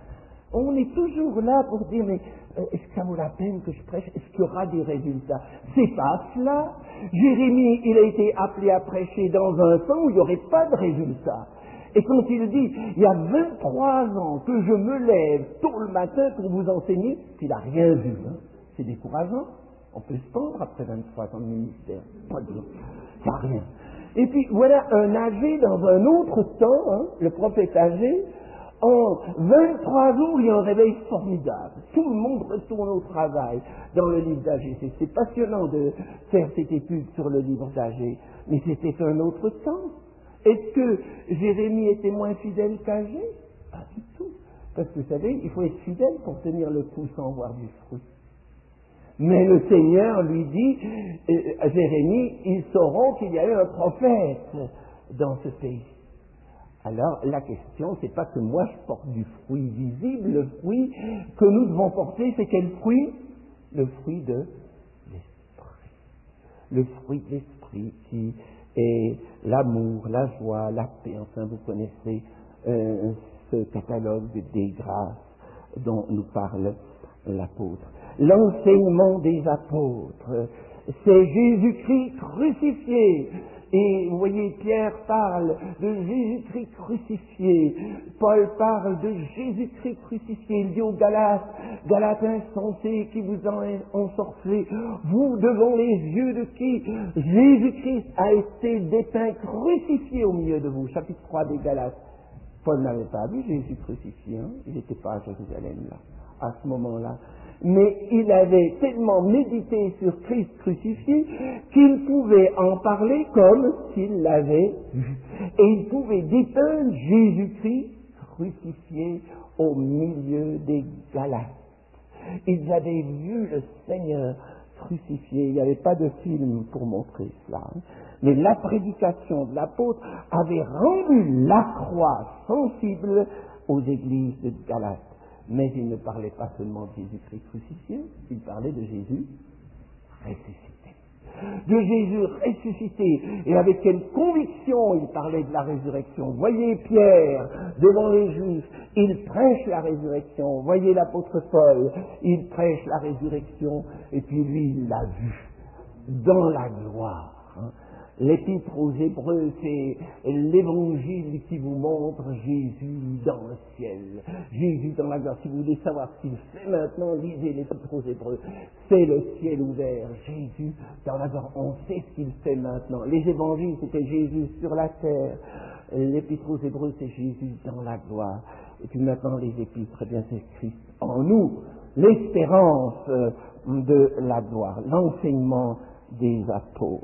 On est toujours là pour dire, mais euh, est-ce que ça vaut la peine que je prêche? Est-ce qu'il y aura des résultats? C'est pas cela. Jérémie, il a été appelé à prêcher dans un temps où il n'y aurait pas de résultats. Et quand il dit, il y a vingt-trois ans que je me lève tôt le matin pour vous enseigner, puis il n'a rien vu. Hein. C'est décourageant. On peut se pendre après vingt-trois ans de ministère. Pas de il n'y a rien. Et puis voilà un âgé dans un autre temps, hein, le prophète âgé, en vingt-trois jours, il y a un réveil formidable. Tout le monde retourne au travail dans le livre d'Agé. C'est, c'est passionnant de faire cette étude sur le livre d'Agé, mais c'était un autre temps. Est-ce que Jérémie était moins fidèle qu'Agé? Pas du tout. Parce que vous savez, il faut être fidèle pour tenir le coup sans voir du fruit. Mais le Seigneur lui dit, euh, Jérémie, ils sauront qu'il y a eu un prophète dans ce pays. Alors, la question, c'est pas que moi je porte du fruit visible, le fruit que nous devons porter, c'est quel fruit? Le fruit de l'esprit. Le fruit de l'esprit qui est l'amour, la joie, la paix. Enfin, vous connaissez euh, ce catalogue des grâces dont nous parle l'apôtre. L'enseignement des apôtres, c'est Jésus-Christ crucifié. Et vous voyez, Pierre parle de Jésus-Christ crucifié. Paul parle de Jésus-Christ crucifié. Il dit aux Galates, Galates insensés qui vous en ensorcelez, vous devant les yeux de qui Jésus-Christ a été dépeint crucifié au milieu de vous. Chapitre trois des Galates. Paul n'avait pas vu Jésus crucifié, hein? Il n'était pas à Jérusalem là, à ce moment-là. Mais il avait tellement médité sur Christ crucifié qu'il pouvait en parler comme s'il l'avait vu. Et il pouvait dépeindre Jésus-Christ crucifié au milieu des Galates. Ils avaient vu le Seigneur crucifié. Il n'y avait pas de film pour montrer cela. Mais la prédication de l'apôtre avait rendu la croix sensible aux églises de Galates. Mais il ne parlait pas seulement de Jésus-Christ crucifié, il parlait de Jésus ressuscité. De Jésus ressuscité. Et avec quelle conviction il parlait de la résurrection. Voyez Pierre, devant les Juifs, il prêche la résurrection. Voyez l'apôtre Paul, il prêche la résurrection. Et puis lui, il l'a vu dans la gloire. Hein. L'épître aux Hébreux, c'est l'évangile qui vous montre Jésus dans le ciel. Jésus dans la gloire. Si vous voulez savoir ce qu'il fait maintenant, lisez l'épître aux Hébreux. C'est le ciel ouvert. Jésus dans la gloire. On sait ce qu'il fait maintenant. Les évangiles, c'était Jésus sur la terre. l'épître aux Hébreux, c'est Jésus dans la gloire. Et puis maintenant, les épîtres, eh bien, c'est Christ en nous, l'espérance euh, de la gloire, l'enseignement des apôtres.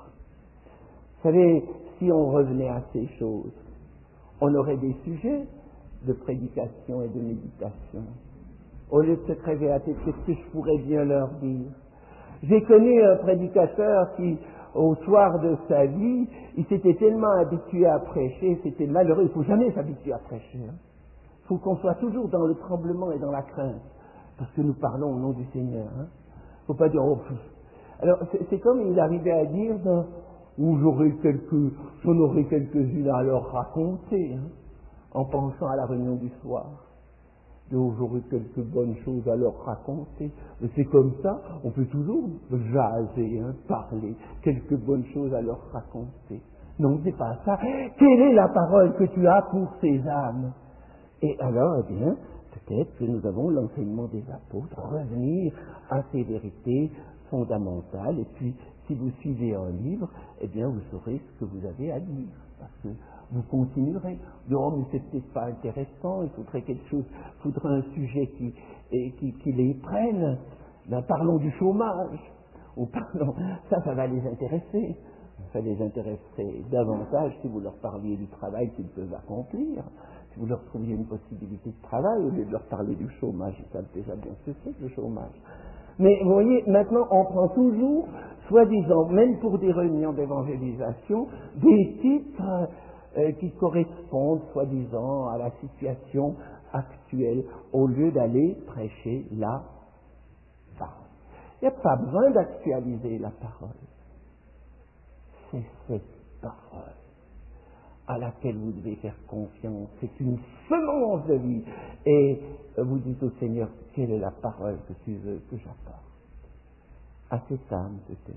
Vous savez, si on revenait à ces choses, on aurait des sujets de prédication et de méditation. Au lieu de se crever la tête, qu'est-ce que je pourrais bien leur dire? J'ai connu un prédicateur qui, au soir de sa vie, il s'était tellement habitué à prêcher, c'était malheureux. Il ne faut jamais s'habituer à prêcher. Il hein. faut qu'on soit toujours dans le tremblement et dans la crainte, parce que nous parlons au nom du Seigneur. Il hein. ne faut pas dire, oh, pff. Alors, c'est, c'est comme il arrivait à dire, dans, où j'aurais quelques, j'en aurais quelques-unes à leur raconter, hein, en pensant à la réunion du soir. J'aurais quelques bonnes choses à leur raconter. Mais c'est comme ça, on peut toujours jaser, hein, parler, quelques bonnes choses à leur raconter. Non, c'est pas ça. Quelle est la parole que tu as pour ces âmes? Et alors, eh bien, peut-être que nous avons l'enseignement des apôtres, revenir à ces vérités fondamentales. Et puis, si vous suivez un livre, eh bien, vous saurez ce que vous avez à dire. Parce que vous continuerez. Oh, mais c'est peut-être pas intéressant, il faudrait quelque chose, il faudrait un sujet qui, qui, qui les prenne. Ben, parlons du chômage. Ou parlons, ça, ça va les intéresser. Ça les intéresserait davantage si vous leur parliez du travail qu'ils peuvent accomplir. Si vous leur trouviez une possibilité de travail, au lieu de leur parler du chômage, ils savent déjà bien ce que c'est que le chômage. Mais vous voyez, maintenant, on prend toujours, soi-disant, même pour des réunions d'évangélisation, des titres euh, qui correspondent, soi-disant, à la situation actuelle, au lieu d'aller prêcher la parole. Il n'y a pas besoin d'actualiser la parole. C'est cette parole à laquelle vous devez faire confiance. C'est une semence de vie. Et vous dites au Seigneur, quelle est la parole que tu veux que j'apporte à cette âme peut-être.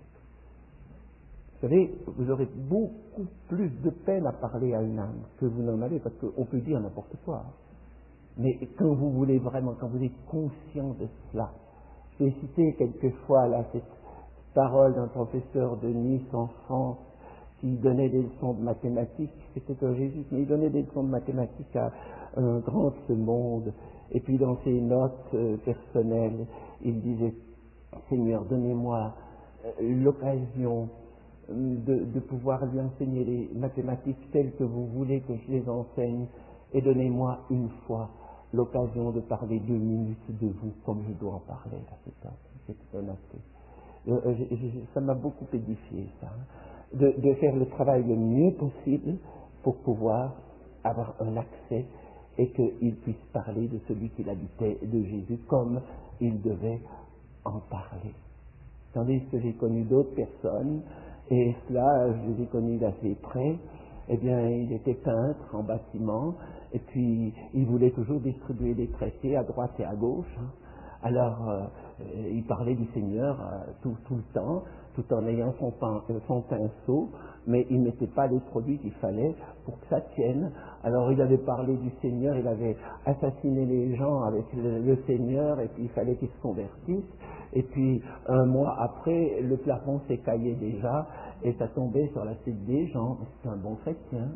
Vous savez, vous aurez beaucoup plus de peine à parler à une âme que vous n'en avez, parce qu'on peut dire n'importe quoi. Mais quand vous voulez vraiment, quand vous êtes conscient de cela, je vais citer quelquefois là cette parole d'un professeur de Nice en France qui donnait des leçons de mathématiques, c'était un jésuite, mais il donnait des leçons de mathématiques à un grand de ce monde, et puis dans ses notes euh, personnelles, il disait, Seigneur, donnez-moi euh, l'occasion de, de pouvoir lui enseigner les mathématiques telles que vous voulez que je les enseigne, et donnez-moi une fois l'occasion de parler deux minutes de vous, comme je dois en parler à cet homme. C'est un athée. Euh, je, je, ça m'a beaucoup édifié, ça. Hein. De, de faire le travail le mieux possible pour pouvoir avoir un accès et qu'il puisse parler de celui qu'il habitait, de Jésus, comme il devait en parler. Tandis que j'ai connu d'autres personnes, et cela, je les ai connus d'assez près, eh bien, il était peintre en bâtiment, et puis il voulait toujours distribuer des traités à droite et à gauche. Hein. Alors, euh, il parlait du Seigneur euh, tout, tout le temps, tout en ayant son, pain, euh, son pinceau, mais il ne mettait pas les produits qu'il fallait pour que ça tienne. Alors, il avait parlé du Seigneur, il avait assassiné les gens avec le, le Seigneur, et puis il fallait qu'ils se convertissent. Et puis, un mois après, le plafond s'écaillait déjà, et ça tombait sur la tête des gens. Mais c'est un bon chrétien.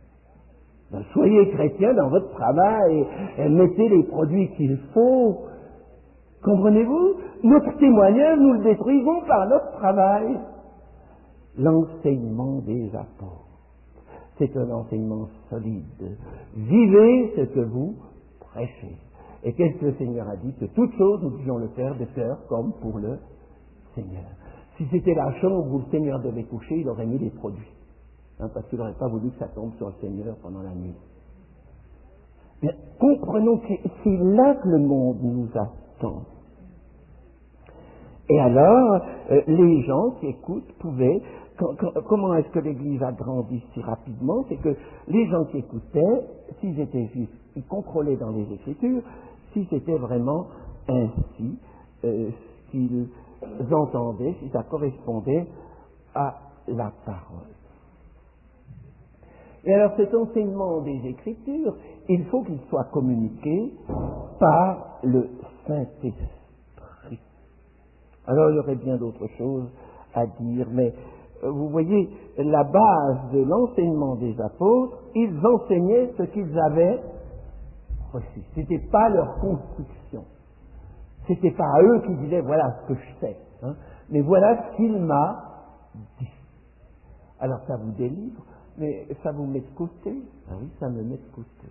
Ben, soyez chrétien dans votre travail, et mettez les produits qu'il faut. Comprenez-vous? Notre témoignage, nous le détruisons par notre travail. L'enseignement des apôtres, c'est un enseignement solide. Vivez ce que vous prêchez. Et qu'est-ce que le Seigneur a dit? Que toute chose, nous devions le faire de cœur comme pour le Seigneur. Si c'était la chambre où le Seigneur devait coucher, il aurait mis des produits. Hein, parce qu'il n'aurait pas voulu que ça tombe sur le Seigneur pendant la nuit. Mais comprenons que c'est là que le monde nous attend. Et alors, euh, les gens qui écoutent pouvaient... Quand, quand, comment est-ce que l'Église a grandi si rapidement? C'est que les gens qui écoutaient, s'ils étaient justes, ils contrôlaient dans les Écritures, si c'était vraiment ainsi euh, ce qu'ils entendaient, si ça correspondait à la parole. Et alors cet enseignement des Écritures, il faut qu'il soit communiqué par le Saint-Esprit. Alors il y aurait bien d'autres choses à dire, mais vous voyez, la base de l'enseignement des apôtres, ils enseignaient ce qu'ils avaient reçu. Ce n'était pas leur construction. Ce n'était pas à eux qui disaient voilà ce que je sais. Hein, mais voilà ce qu'il m'a dit. Alors ça vous délivre, mais ça vous met de côté. Ah oui, ça me met de côté.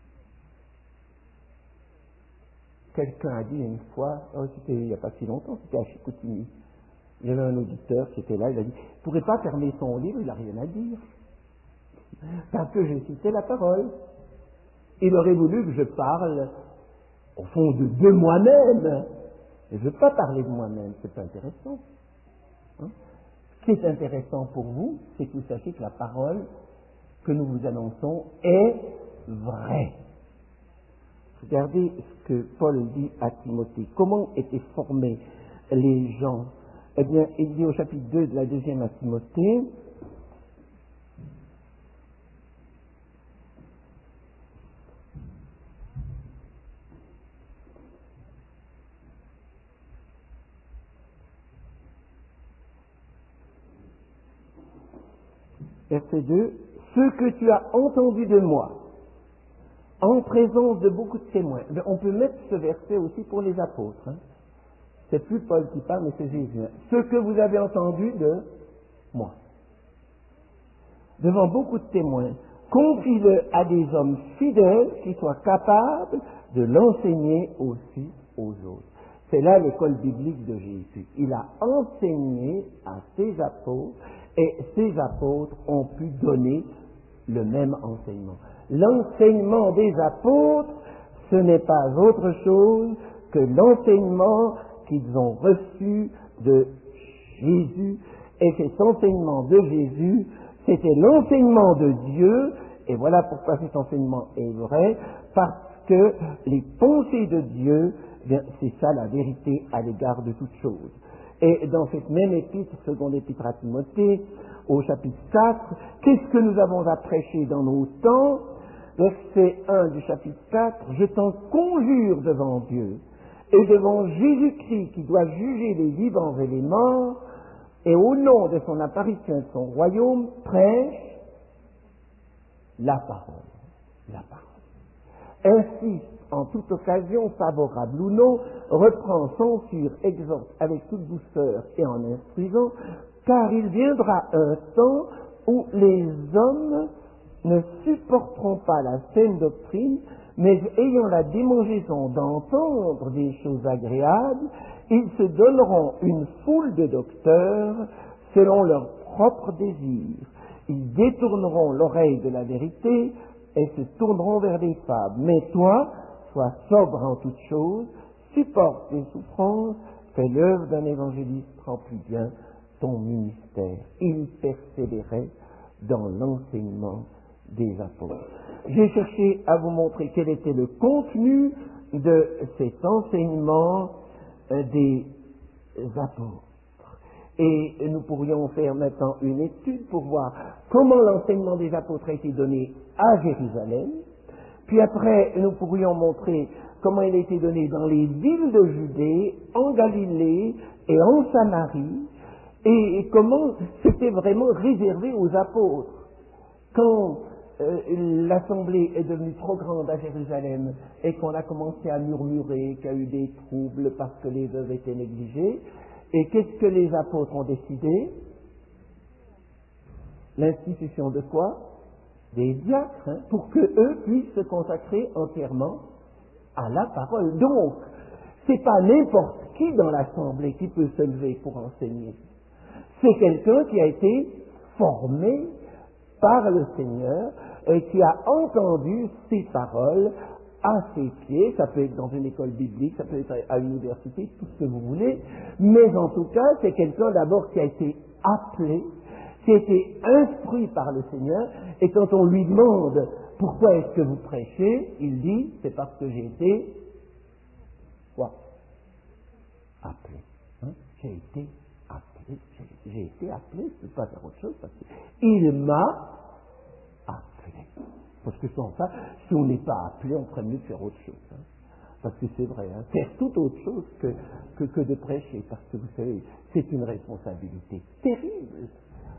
Quelqu'un a dit une fois, oh, c'était il n'y a pas si longtemps, c'était à Chicoutimi. Il y avait un auditeur qui était là, il a dit, il ne pourrait pas fermer son livre, il n'a rien à dire. Parce que j'ai cité la parole. Il aurait voulu que je parle, au fond, de, de moi-même. Et je ne veux pas parler de moi-même, c'est pas intéressant. Hein? Ce qui est intéressant pour vous, c'est que vous sachiez que la parole que nous vous annonçons est vraie. Regardez ce que Paul dit à Timothée. Comment étaient formés les gens? Eh bien, il dit au chapitre deux de la deuxième à Timothée, verset deux, ce que tu as entendu de moi, en présence de beaucoup de témoins. On peut mettre ce verset aussi pour les apôtres. Hein. C'est plus Paul qui parle, mais c'est Jésus. Hein. Ce que vous avez entendu de moi. Devant beaucoup de témoins, confie-le à des hommes fidèles qui soient capables de l'enseigner aussi aux autres. C'est là l'école biblique de Jésus. Il a enseigné à ses apôtres et ses apôtres ont pu donner le même enseignement. L'enseignement des apôtres, ce n'est pas autre chose que l'enseignement qu'ils ont reçu de Jésus. Et cet enseignement de Jésus, c'était l'enseignement de Dieu. Et voilà pourquoi cet enseignement est vrai, parce que les pensées de Dieu, bien, c'est ça la vérité à l'égard de toutes choses. Et dans cette même épître, seconde épître à Timothée, au chapitre quatre, qu'est-ce que nous avons à prêcher dans nos temps? Verset un du chapitre quatre, je t'en conjure devant Dieu et devant Jésus-Christ qui doit juger les vivants et les morts, et au nom de son apparition et de son royaume, prêche la parole. La parole. Insiste en toute occasion, favorable ou non, reprend, censure, exhorte avec toute douceur et en instruisant, car il viendra un temps où les hommes ne supporteront pas la saine doctrine, mais ayant la démangeaison d'entendre des choses agréables, ils se donneront une foule de docteurs selon leurs propres désirs. Ils détourneront l'oreille de la vérité et se tourneront vers des fables. Mais toi, sois sobre en toutes choses, supporte les souffrances, fais l'œuvre d'un évangéliste, remplis bien ton ministère. Il persévérait dans l'enseignement des apôtres. J'ai cherché à vous montrer quel était le contenu de cet enseignement des apôtres. Et nous pourrions faire maintenant une étude pour voir comment l'enseignement des apôtres a été donné à Jérusalem. Puis après, nous pourrions montrer comment il a été donné dans les villes de Judée, en Galilée et en Samarie, et comment c'était vraiment réservé aux apôtres. Quand euh, l'assemblée est devenue trop grande à Jérusalem et qu'on a commencé à murmurer, qu'il y a eu des troubles parce que les veuves étaient négligées, et qu'est-ce que les apôtres ont décidé? L'institution de quoi? Des diacres, hein, pour que eux puissent se consacrer entièrement à la parole. Donc, c'est pas n'importe qui dans l'assemblée qui peut se lever pour enseigner. C'est quelqu'un qui a été formé par le Seigneur et qui a entendu ces paroles à ses pieds. Ça peut être dans une école biblique, ça peut être à l'université, tout ce que vous voulez, mais en tout cas, c'est quelqu'un d'abord qui a été appelé, qui a été instruit par le Seigneur, et quand on lui demande pourquoi est-ce que vous prêchez, il dit c'est parce que j'ai été quoi? Appelé. Hein? J'ai été appelé. J'ai, j'ai été appelé, je ne peux pas faire autre chose parce qu'il m'a appelé. Parce que sans ça, si on n'est pas appelé, on ferait mieux de faire autre chose. Hein. Parce que c'est vrai, hein, faire toute autre chose que, que, que de prêcher. Parce que vous savez, c'est une responsabilité terrible.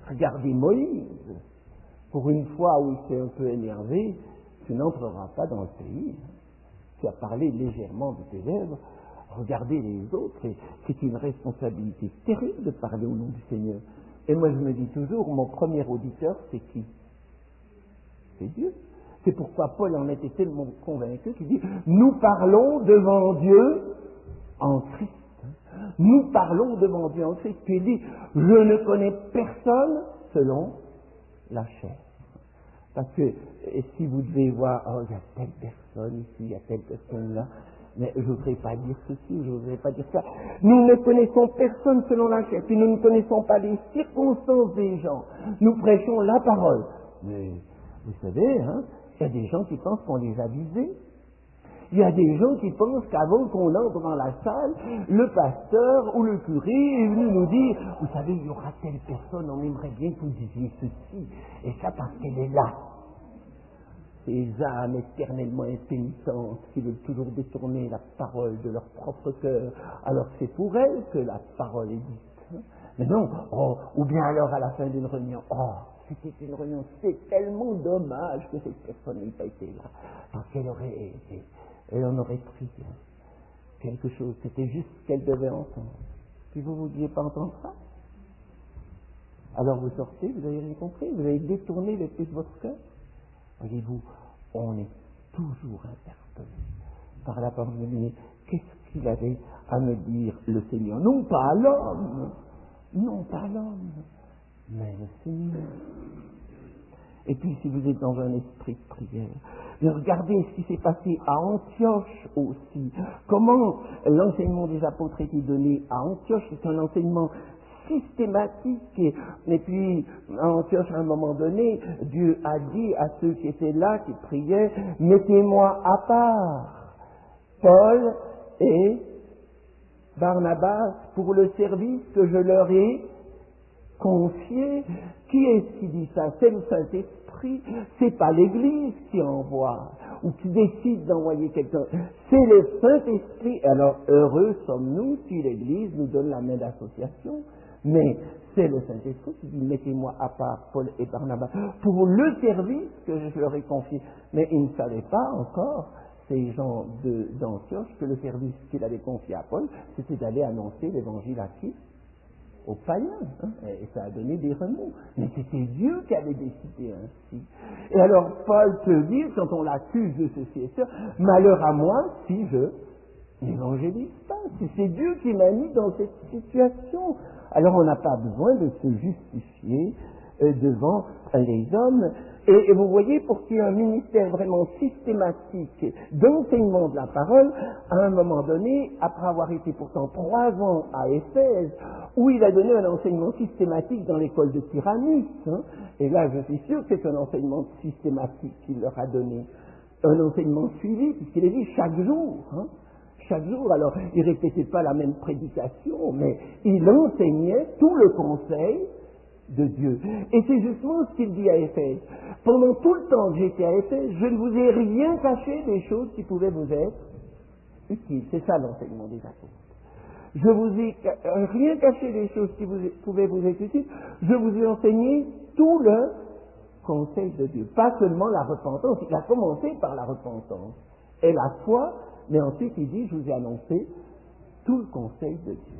Regardez Moïse. Pour une fois où il s'est un peu énervé, tu n'entreras pas dans le pays. Tu as parlé légèrement de tes lèvres. Regardez les autres. Et c'est une responsabilité terrible de parler au nom du Seigneur. Et moi, je me dis toujours, mon premier auditeur, c'est qui? C'est Dieu. C'est pourquoi Paul en était tellement convaincu qu'il dit, nous parlons devant Dieu en Christ. Nous parlons devant Dieu en Christ. Puis il dit, je ne connais personne selon la chair. Parce que si vous devez voir, oh, il y a telle personne ici, il y a telle personne là, mais je ne voudrais pas dire ceci, je ne voudrais pas dire ça. Nous ne connaissons personne selon la chair, puis nous ne connaissons pas les circonstances des gens. Nous prêchons la parole. Mais vous savez, hein, il y a des gens qui pensent qu'on les a visés. Il y a des gens qui pensent qu'avant qu'on entre dans la salle, le pasteur ou le curé est venu nous dire, vous savez, il y aura telle personne, on aimerait bien que vous disiez ceci, et ça parce qu'elle est là. Ces âmes éternellement impénitentes qui veulent toujours détourner la parole de leur propre cœur, alors c'est pour elles que la parole est dite. Mais non, oh, ou bien alors à la fin d'une réunion, oh, c'était une réunion, c'est tellement dommage que cette personne n'ait pas été là, parce qu'elle aurait été, elle en aurait pris quelque chose, c'était juste ce qu'elle devait entendre. Puis vous ne vouliez pas entendre ça? Alors vous sortez, vous avez rien compris, vous avez détourné les pieds de votre cœur. Voyez-vous, on est toujours interpellé par la parole de Dieu. Qu'est-ce qu'il avait à me dire le Seigneur? Non pas à l'homme, non pas à l'homme, mais le Seigneur. Et puis si vous êtes dans un esprit de prière, mais regardez ce qui s'est passé à Antioche aussi. Comment l'enseignement des apôtres était donné à Antioche? C'est un enseignement systématique. Et, et puis, à Antioche, à un moment donné, Dieu a dit à ceux qui étaient là, qui priaient, mettez-moi à part Paul et Barnabas pour le service que je leur ai confié. Qui est-ce qui dit ça? C'est le Saint-Esprit. C'est pas l'Église qui envoie ou qui décide d'envoyer quelqu'un. C'est le Saint-Esprit. Alors, heureux sommes-nous si l'Église nous donne la main d'association. Mais c'est le Saint-Esprit qui dit, mettez-moi à part Paul et Barnabas pour le service que je leur ai confié. Mais ils ne savaient pas encore, ces gens de, d'Antioche, que le service qu'il avait confié à Paul, c'était d'aller annoncer l'évangile à qui? Aux païens. Hein, et ça a donné des remous. Mais c'était Dieu qui avait décidé ainsi. Et alors Paul peut dire, quand on l'accuse de ceci et cela, malheur à moi si je n'évangélise pas. Si c'est Dieu qui m'a mis dans cette situation. Alors on n'a pas besoin de se justifier euh, devant les hommes. Et, et vous voyez, pour qu'il y ait un ministère vraiment systématique d'enseignement de la parole, à un moment donné, après avoir été pourtant trois ans à Éphèse, où il a donné un enseignement systématique dans l'école de Tyrannus, hein, et là je suis sûr que c'est un enseignement systématique qu'il leur a donné, un enseignement suivi, puisqu'il est dit chaque jour, hein, chaque jour. Alors, il ne répétait pas la même prédication, mais il enseignait tout le conseil de Dieu. Et c'est justement ce qu'il dit à Éphèse. Pendant tout le temps que j'étais à Éphèse, je ne vous ai rien caché des choses qui pouvaient vous être utiles. C'est ça l'enseignement des apôtres. Je vous ai rien caché des choses qui vous, pouvaient vous être utiles. Je vous ai enseigné tout le conseil de Dieu. Pas seulement la repentance. Il a commencé par la repentance et la foi, mais ensuite il dit, je vous ai annoncé tout le conseil de Dieu.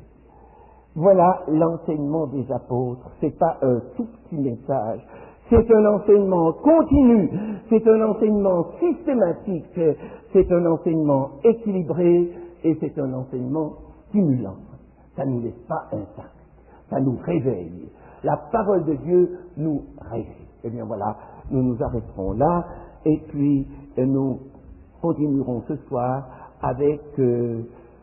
Voilà l'enseignement des apôtres. C'est pas un tout petit message. C'est un enseignement continu. C'est un enseignement systématique. C'est un enseignement équilibré et c'est un enseignement stimulant. Ça ne nous laisse pas intacts. Ça nous réveille. La parole de Dieu nous réveille. Eh bien voilà, nous nous arrêterons là et puis nous continuerons ce soir avec euh,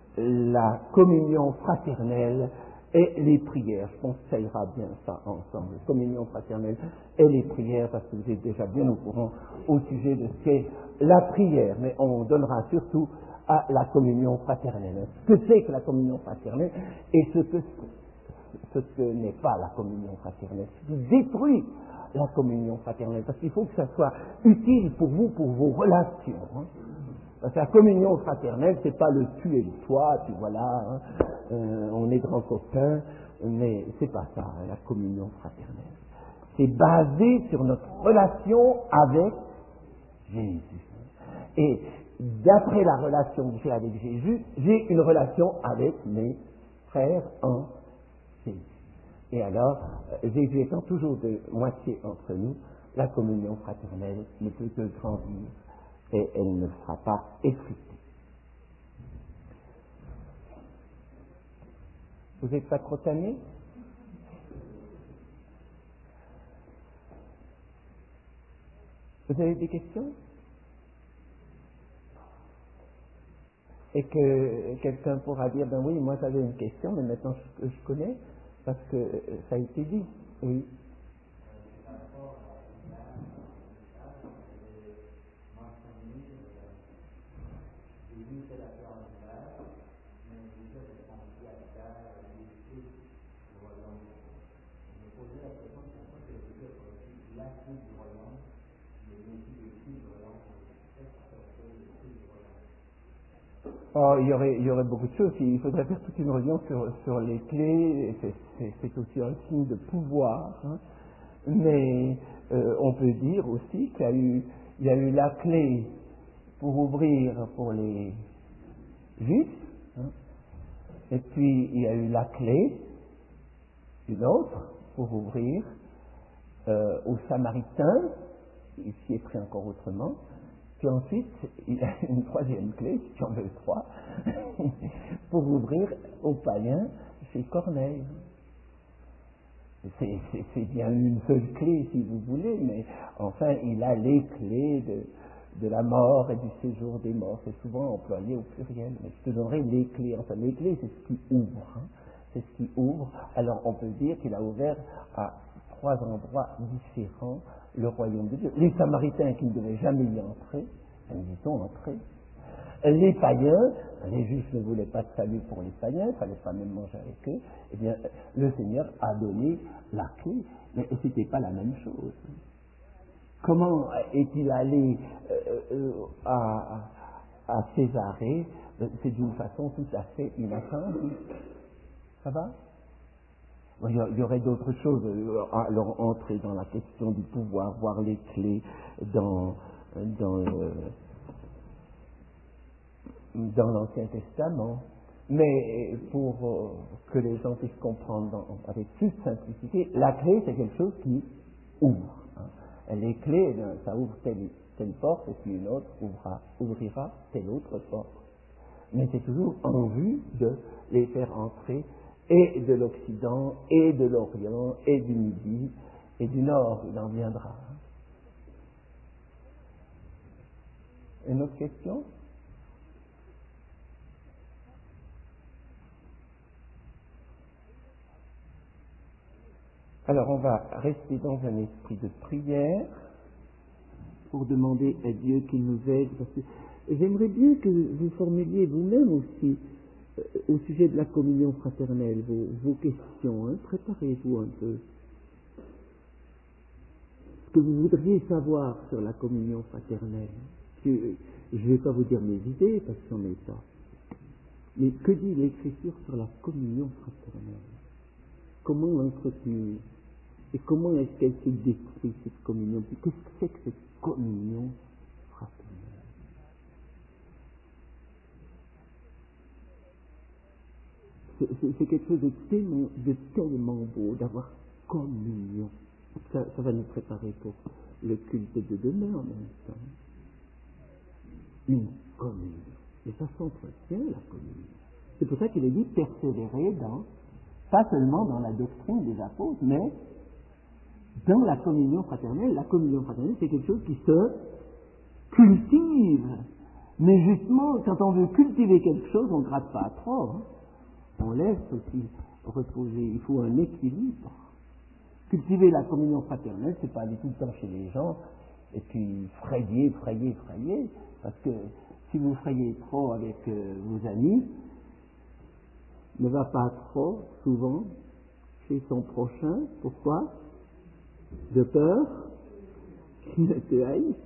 la communion fraternelle et les prières. Je pense que ça ira bien ça ensemble. Communion fraternelle et les prières, parce que vous êtes déjà bien au courant au sujet de ce qu'est la prière. Mais on donnera surtout à la communion fraternelle. Ce que c'est que la communion fraternelle et ce que, ce que n'est pas la communion fraternelle. Ce qui détruit la communion fraternelle. Parce qu'il faut que ça soit utile pour vous, pour vos relations. Hein. Parce que la communion fraternelle, c'est pas le tu et le toi, puis voilà, hein, euh, on est grands copains, mais c'est pas ça, hein, la communion fraternelle. C'est basé sur notre relation avec Jésus. Et d'après la relation que j'ai avec Jésus, j'ai une relation avec mes frères en Jésus. Et alors, Jésus étant toujours de moitié entre nous, la communion fraternelle ne peut que grandir et elle ne sera pas effritée. Vous n'êtes pas trop tannés? Vous avez des questions? Et que quelqu'un pourra dire, ben oui, moi j'avais une question, mais maintenant je, je connais, parce que ça a été dit. Oui. Oh, il y aurait, il y aurait beaucoup de choses. Il faudrait faire toute une réunion sur, sur les clés. C'est, c'est, c'est aussi un signe de pouvoir. Hein. Mais euh, on peut dire aussi qu'il y a eu, il y a eu la clé pour ouvrir pour les Juifs. Hein. Et puis il y a eu la clé, une autre, pour ouvrir euh, aux Samaritains. Ici est pris encore autrement. Puis ensuite, il y a une troisième clé, si tu en veux trois, pour ouvrir aux païens chez Corneille. C'est, c'est, c'est bien une seule clé, si vous voulez, mais enfin, il a les clés de, de la mort et du séjour des morts. C'est souvent employé au pluriel, mais je te donnerai les clés. Enfin, les clés, c'est ce qui ouvre. Hein. C'est ce qui ouvre. Alors, on peut dire qu'il a ouvert à trois endroits différents le royaume de Dieu. Les Samaritains qui ne devaient jamais y entrer, ils y sont entrés. Les païens, les Juifs ne voulaient pas de salut pour les païens, il ne fallait pas même manger avec eux. Eh bien, le Seigneur a donné la clé, mais ce n'était pas la même chose. Comment est-il allé euh, euh, à, à Césarée? C'est d'une façon tout à fait inattendue. Ça va? Il y aurait d'autres choses, alors entrer dans la question du pouvoir, voir les clés dans, dans, le, dans l'Ancien Testament. Mais pour que les gens puissent comprendre dans, avec plus de simplicité, la clé c'est quelque chose qui ouvre. Hein. Les clés, ça ouvre telle, telle porte et puis une autre ouvrira, ouvrira telle autre porte. Mais c'est toujours en vue de les faire entrer et de l'Occident, et de l'Orient, et du Midi, et du Nord, il en viendra. Une autre question? Alors on va rester dans un esprit de prière pour demander à Dieu qu'il nous aide, parce que j'aimerais bien que vous formuliez vous-même aussi euh, au sujet de la communion fraternelle vos, vos questions, hein. Préparez-vous un peu. Ce que vous voudriez savoir sur la communion fraternelle. Je ne vais pas vous dire mes idées parce que j'en ai pas. Mais que dit l'Écriture sur la communion fraternelle? Comment l'entretenir? Et comment est-ce qu'elle se décrit, cette communion? Puis qu'est-ce que c'est que cette communion fraternelle? C'est, c'est, c'est quelque chose de tellement, de tellement beau d'avoir communion. Ça, ça va nous préparer pour le culte de demain en même temps. Une communion. Et ça s'entretient, la communion. C'est pour ça qu'il est dit persévérer dans, pas seulement dans la doctrine des apôtres, mais dans la communion fraternelle. La communion fraternelle, c'est quelque chose qui se cultive. Mais justement, quand on veut cultiver quelque chose, on ne gratte pas trop. Hein. On laisse aussi reposer. Il faut un équilibre. Cultiver la communion fraternelle, c'est pas aller tout le temps chez les gens et puis frayer, frayer, frayer. Parce que si vous frayez trop avec euh, vos amis, ne va pas trop souvent chez son prochain. Pourquoi? De peur qu'il ne te haïsse.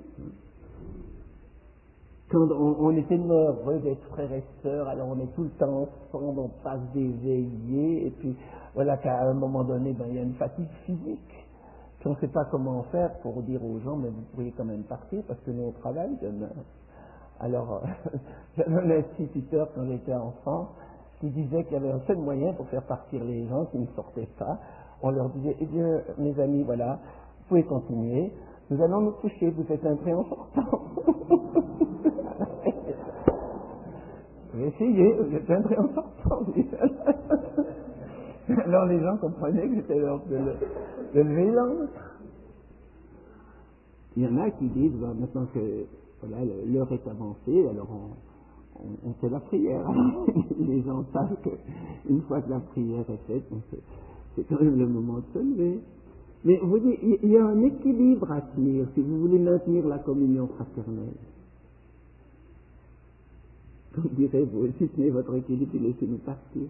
Quand on, on est tellement heureux d'être frères et sœurs, alors on est tout le temps ensemble, on passe des veillées, et puis voilà qu'à un moment donné, ben, il y a une fatigue physique. Puis on ne sait pas comment faire pour dire aux gens, mais vous pourriez quand même partir parce que nous on travaille demain. Alors, euh, j'avais un instituteur quand j'étais enfant qui disait qu'il y avait un seul moyen pour faire partir les gens qui ne sortaient pas. On leur disait, eh bien, mes amis, voilà, vous pouvez continuer, nous allons nous coucher, vous êtes entrés en sortant. J'ai essayé, vous êtes entrés en sortant. Alors les gens comprenaient que j'étais l'heure de, le, de lever l'encre. Il y en a qui disent, bah, maintenant que voilà, l'heure est avancée, alors on, on, on fait la prière. Les gens savent qu'une fois que la prière est faite, c'est, c'est quand même le moment de se lever. Mais vous dites, il y a un équilibre à tenir si vous voulez maintenir la communion fraternelle. Vous direz, vous aussi tenez votre équilibre et laissez-nous partir.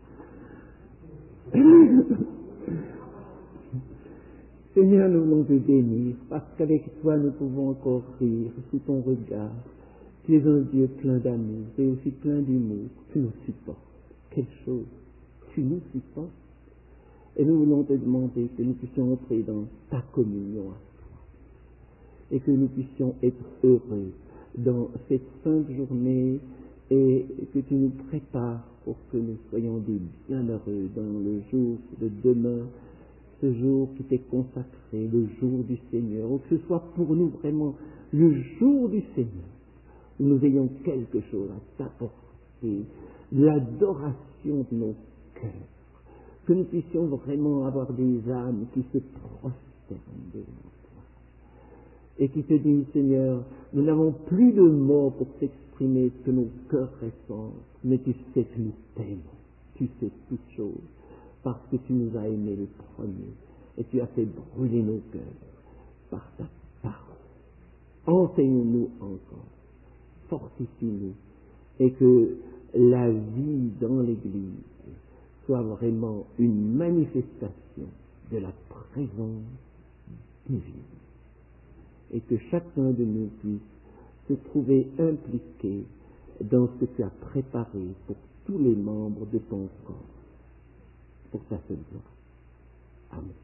Seigneur, nous voulons te bénir, parce qu'avec toi nous pouvons encore rire sous ton regard. Tu es un Dieu plein d'amour et aussi plein d'humour. Tu nous supportes. Quelle chose, tu nous supportes. Et nous voulons te demander que nous puissions entrer dans ta communion à toi. Et que nous puissions être heureux dans cette sainte journée et que tu nous prépares pour que nous soyons des bienheureux dans le jour de demain, ce jour qui t'est consacré, le jour du Seigneur, ou que ce soit pour nous vraiment le jour du Seigneur, où nous ayons quelque chose à t'apporter, l'adoration de nos cœurs, que nous puissions vraiment avoir des âmes qui se prosternent devant toi, et qui te disent, Seigneur, nous n'avons plus de mots pour t'exprimer ce que nos cœurs ressentent, mais tu sais que nous t'aimons, tu sais toutes choses, parce que tu nous as aimés le premier, et tu as fait brûler nos cœurs par ta parole. Enseigne-nous encore, fortifie-nous, et que la vie dans l'Église soit vraiment une manifestation de la présence divine, et que chacun de nous puisse se trouver impliqué dans ce que tu as préparé pour tous les membres de ton corps, pour ta seule gloire. Amen.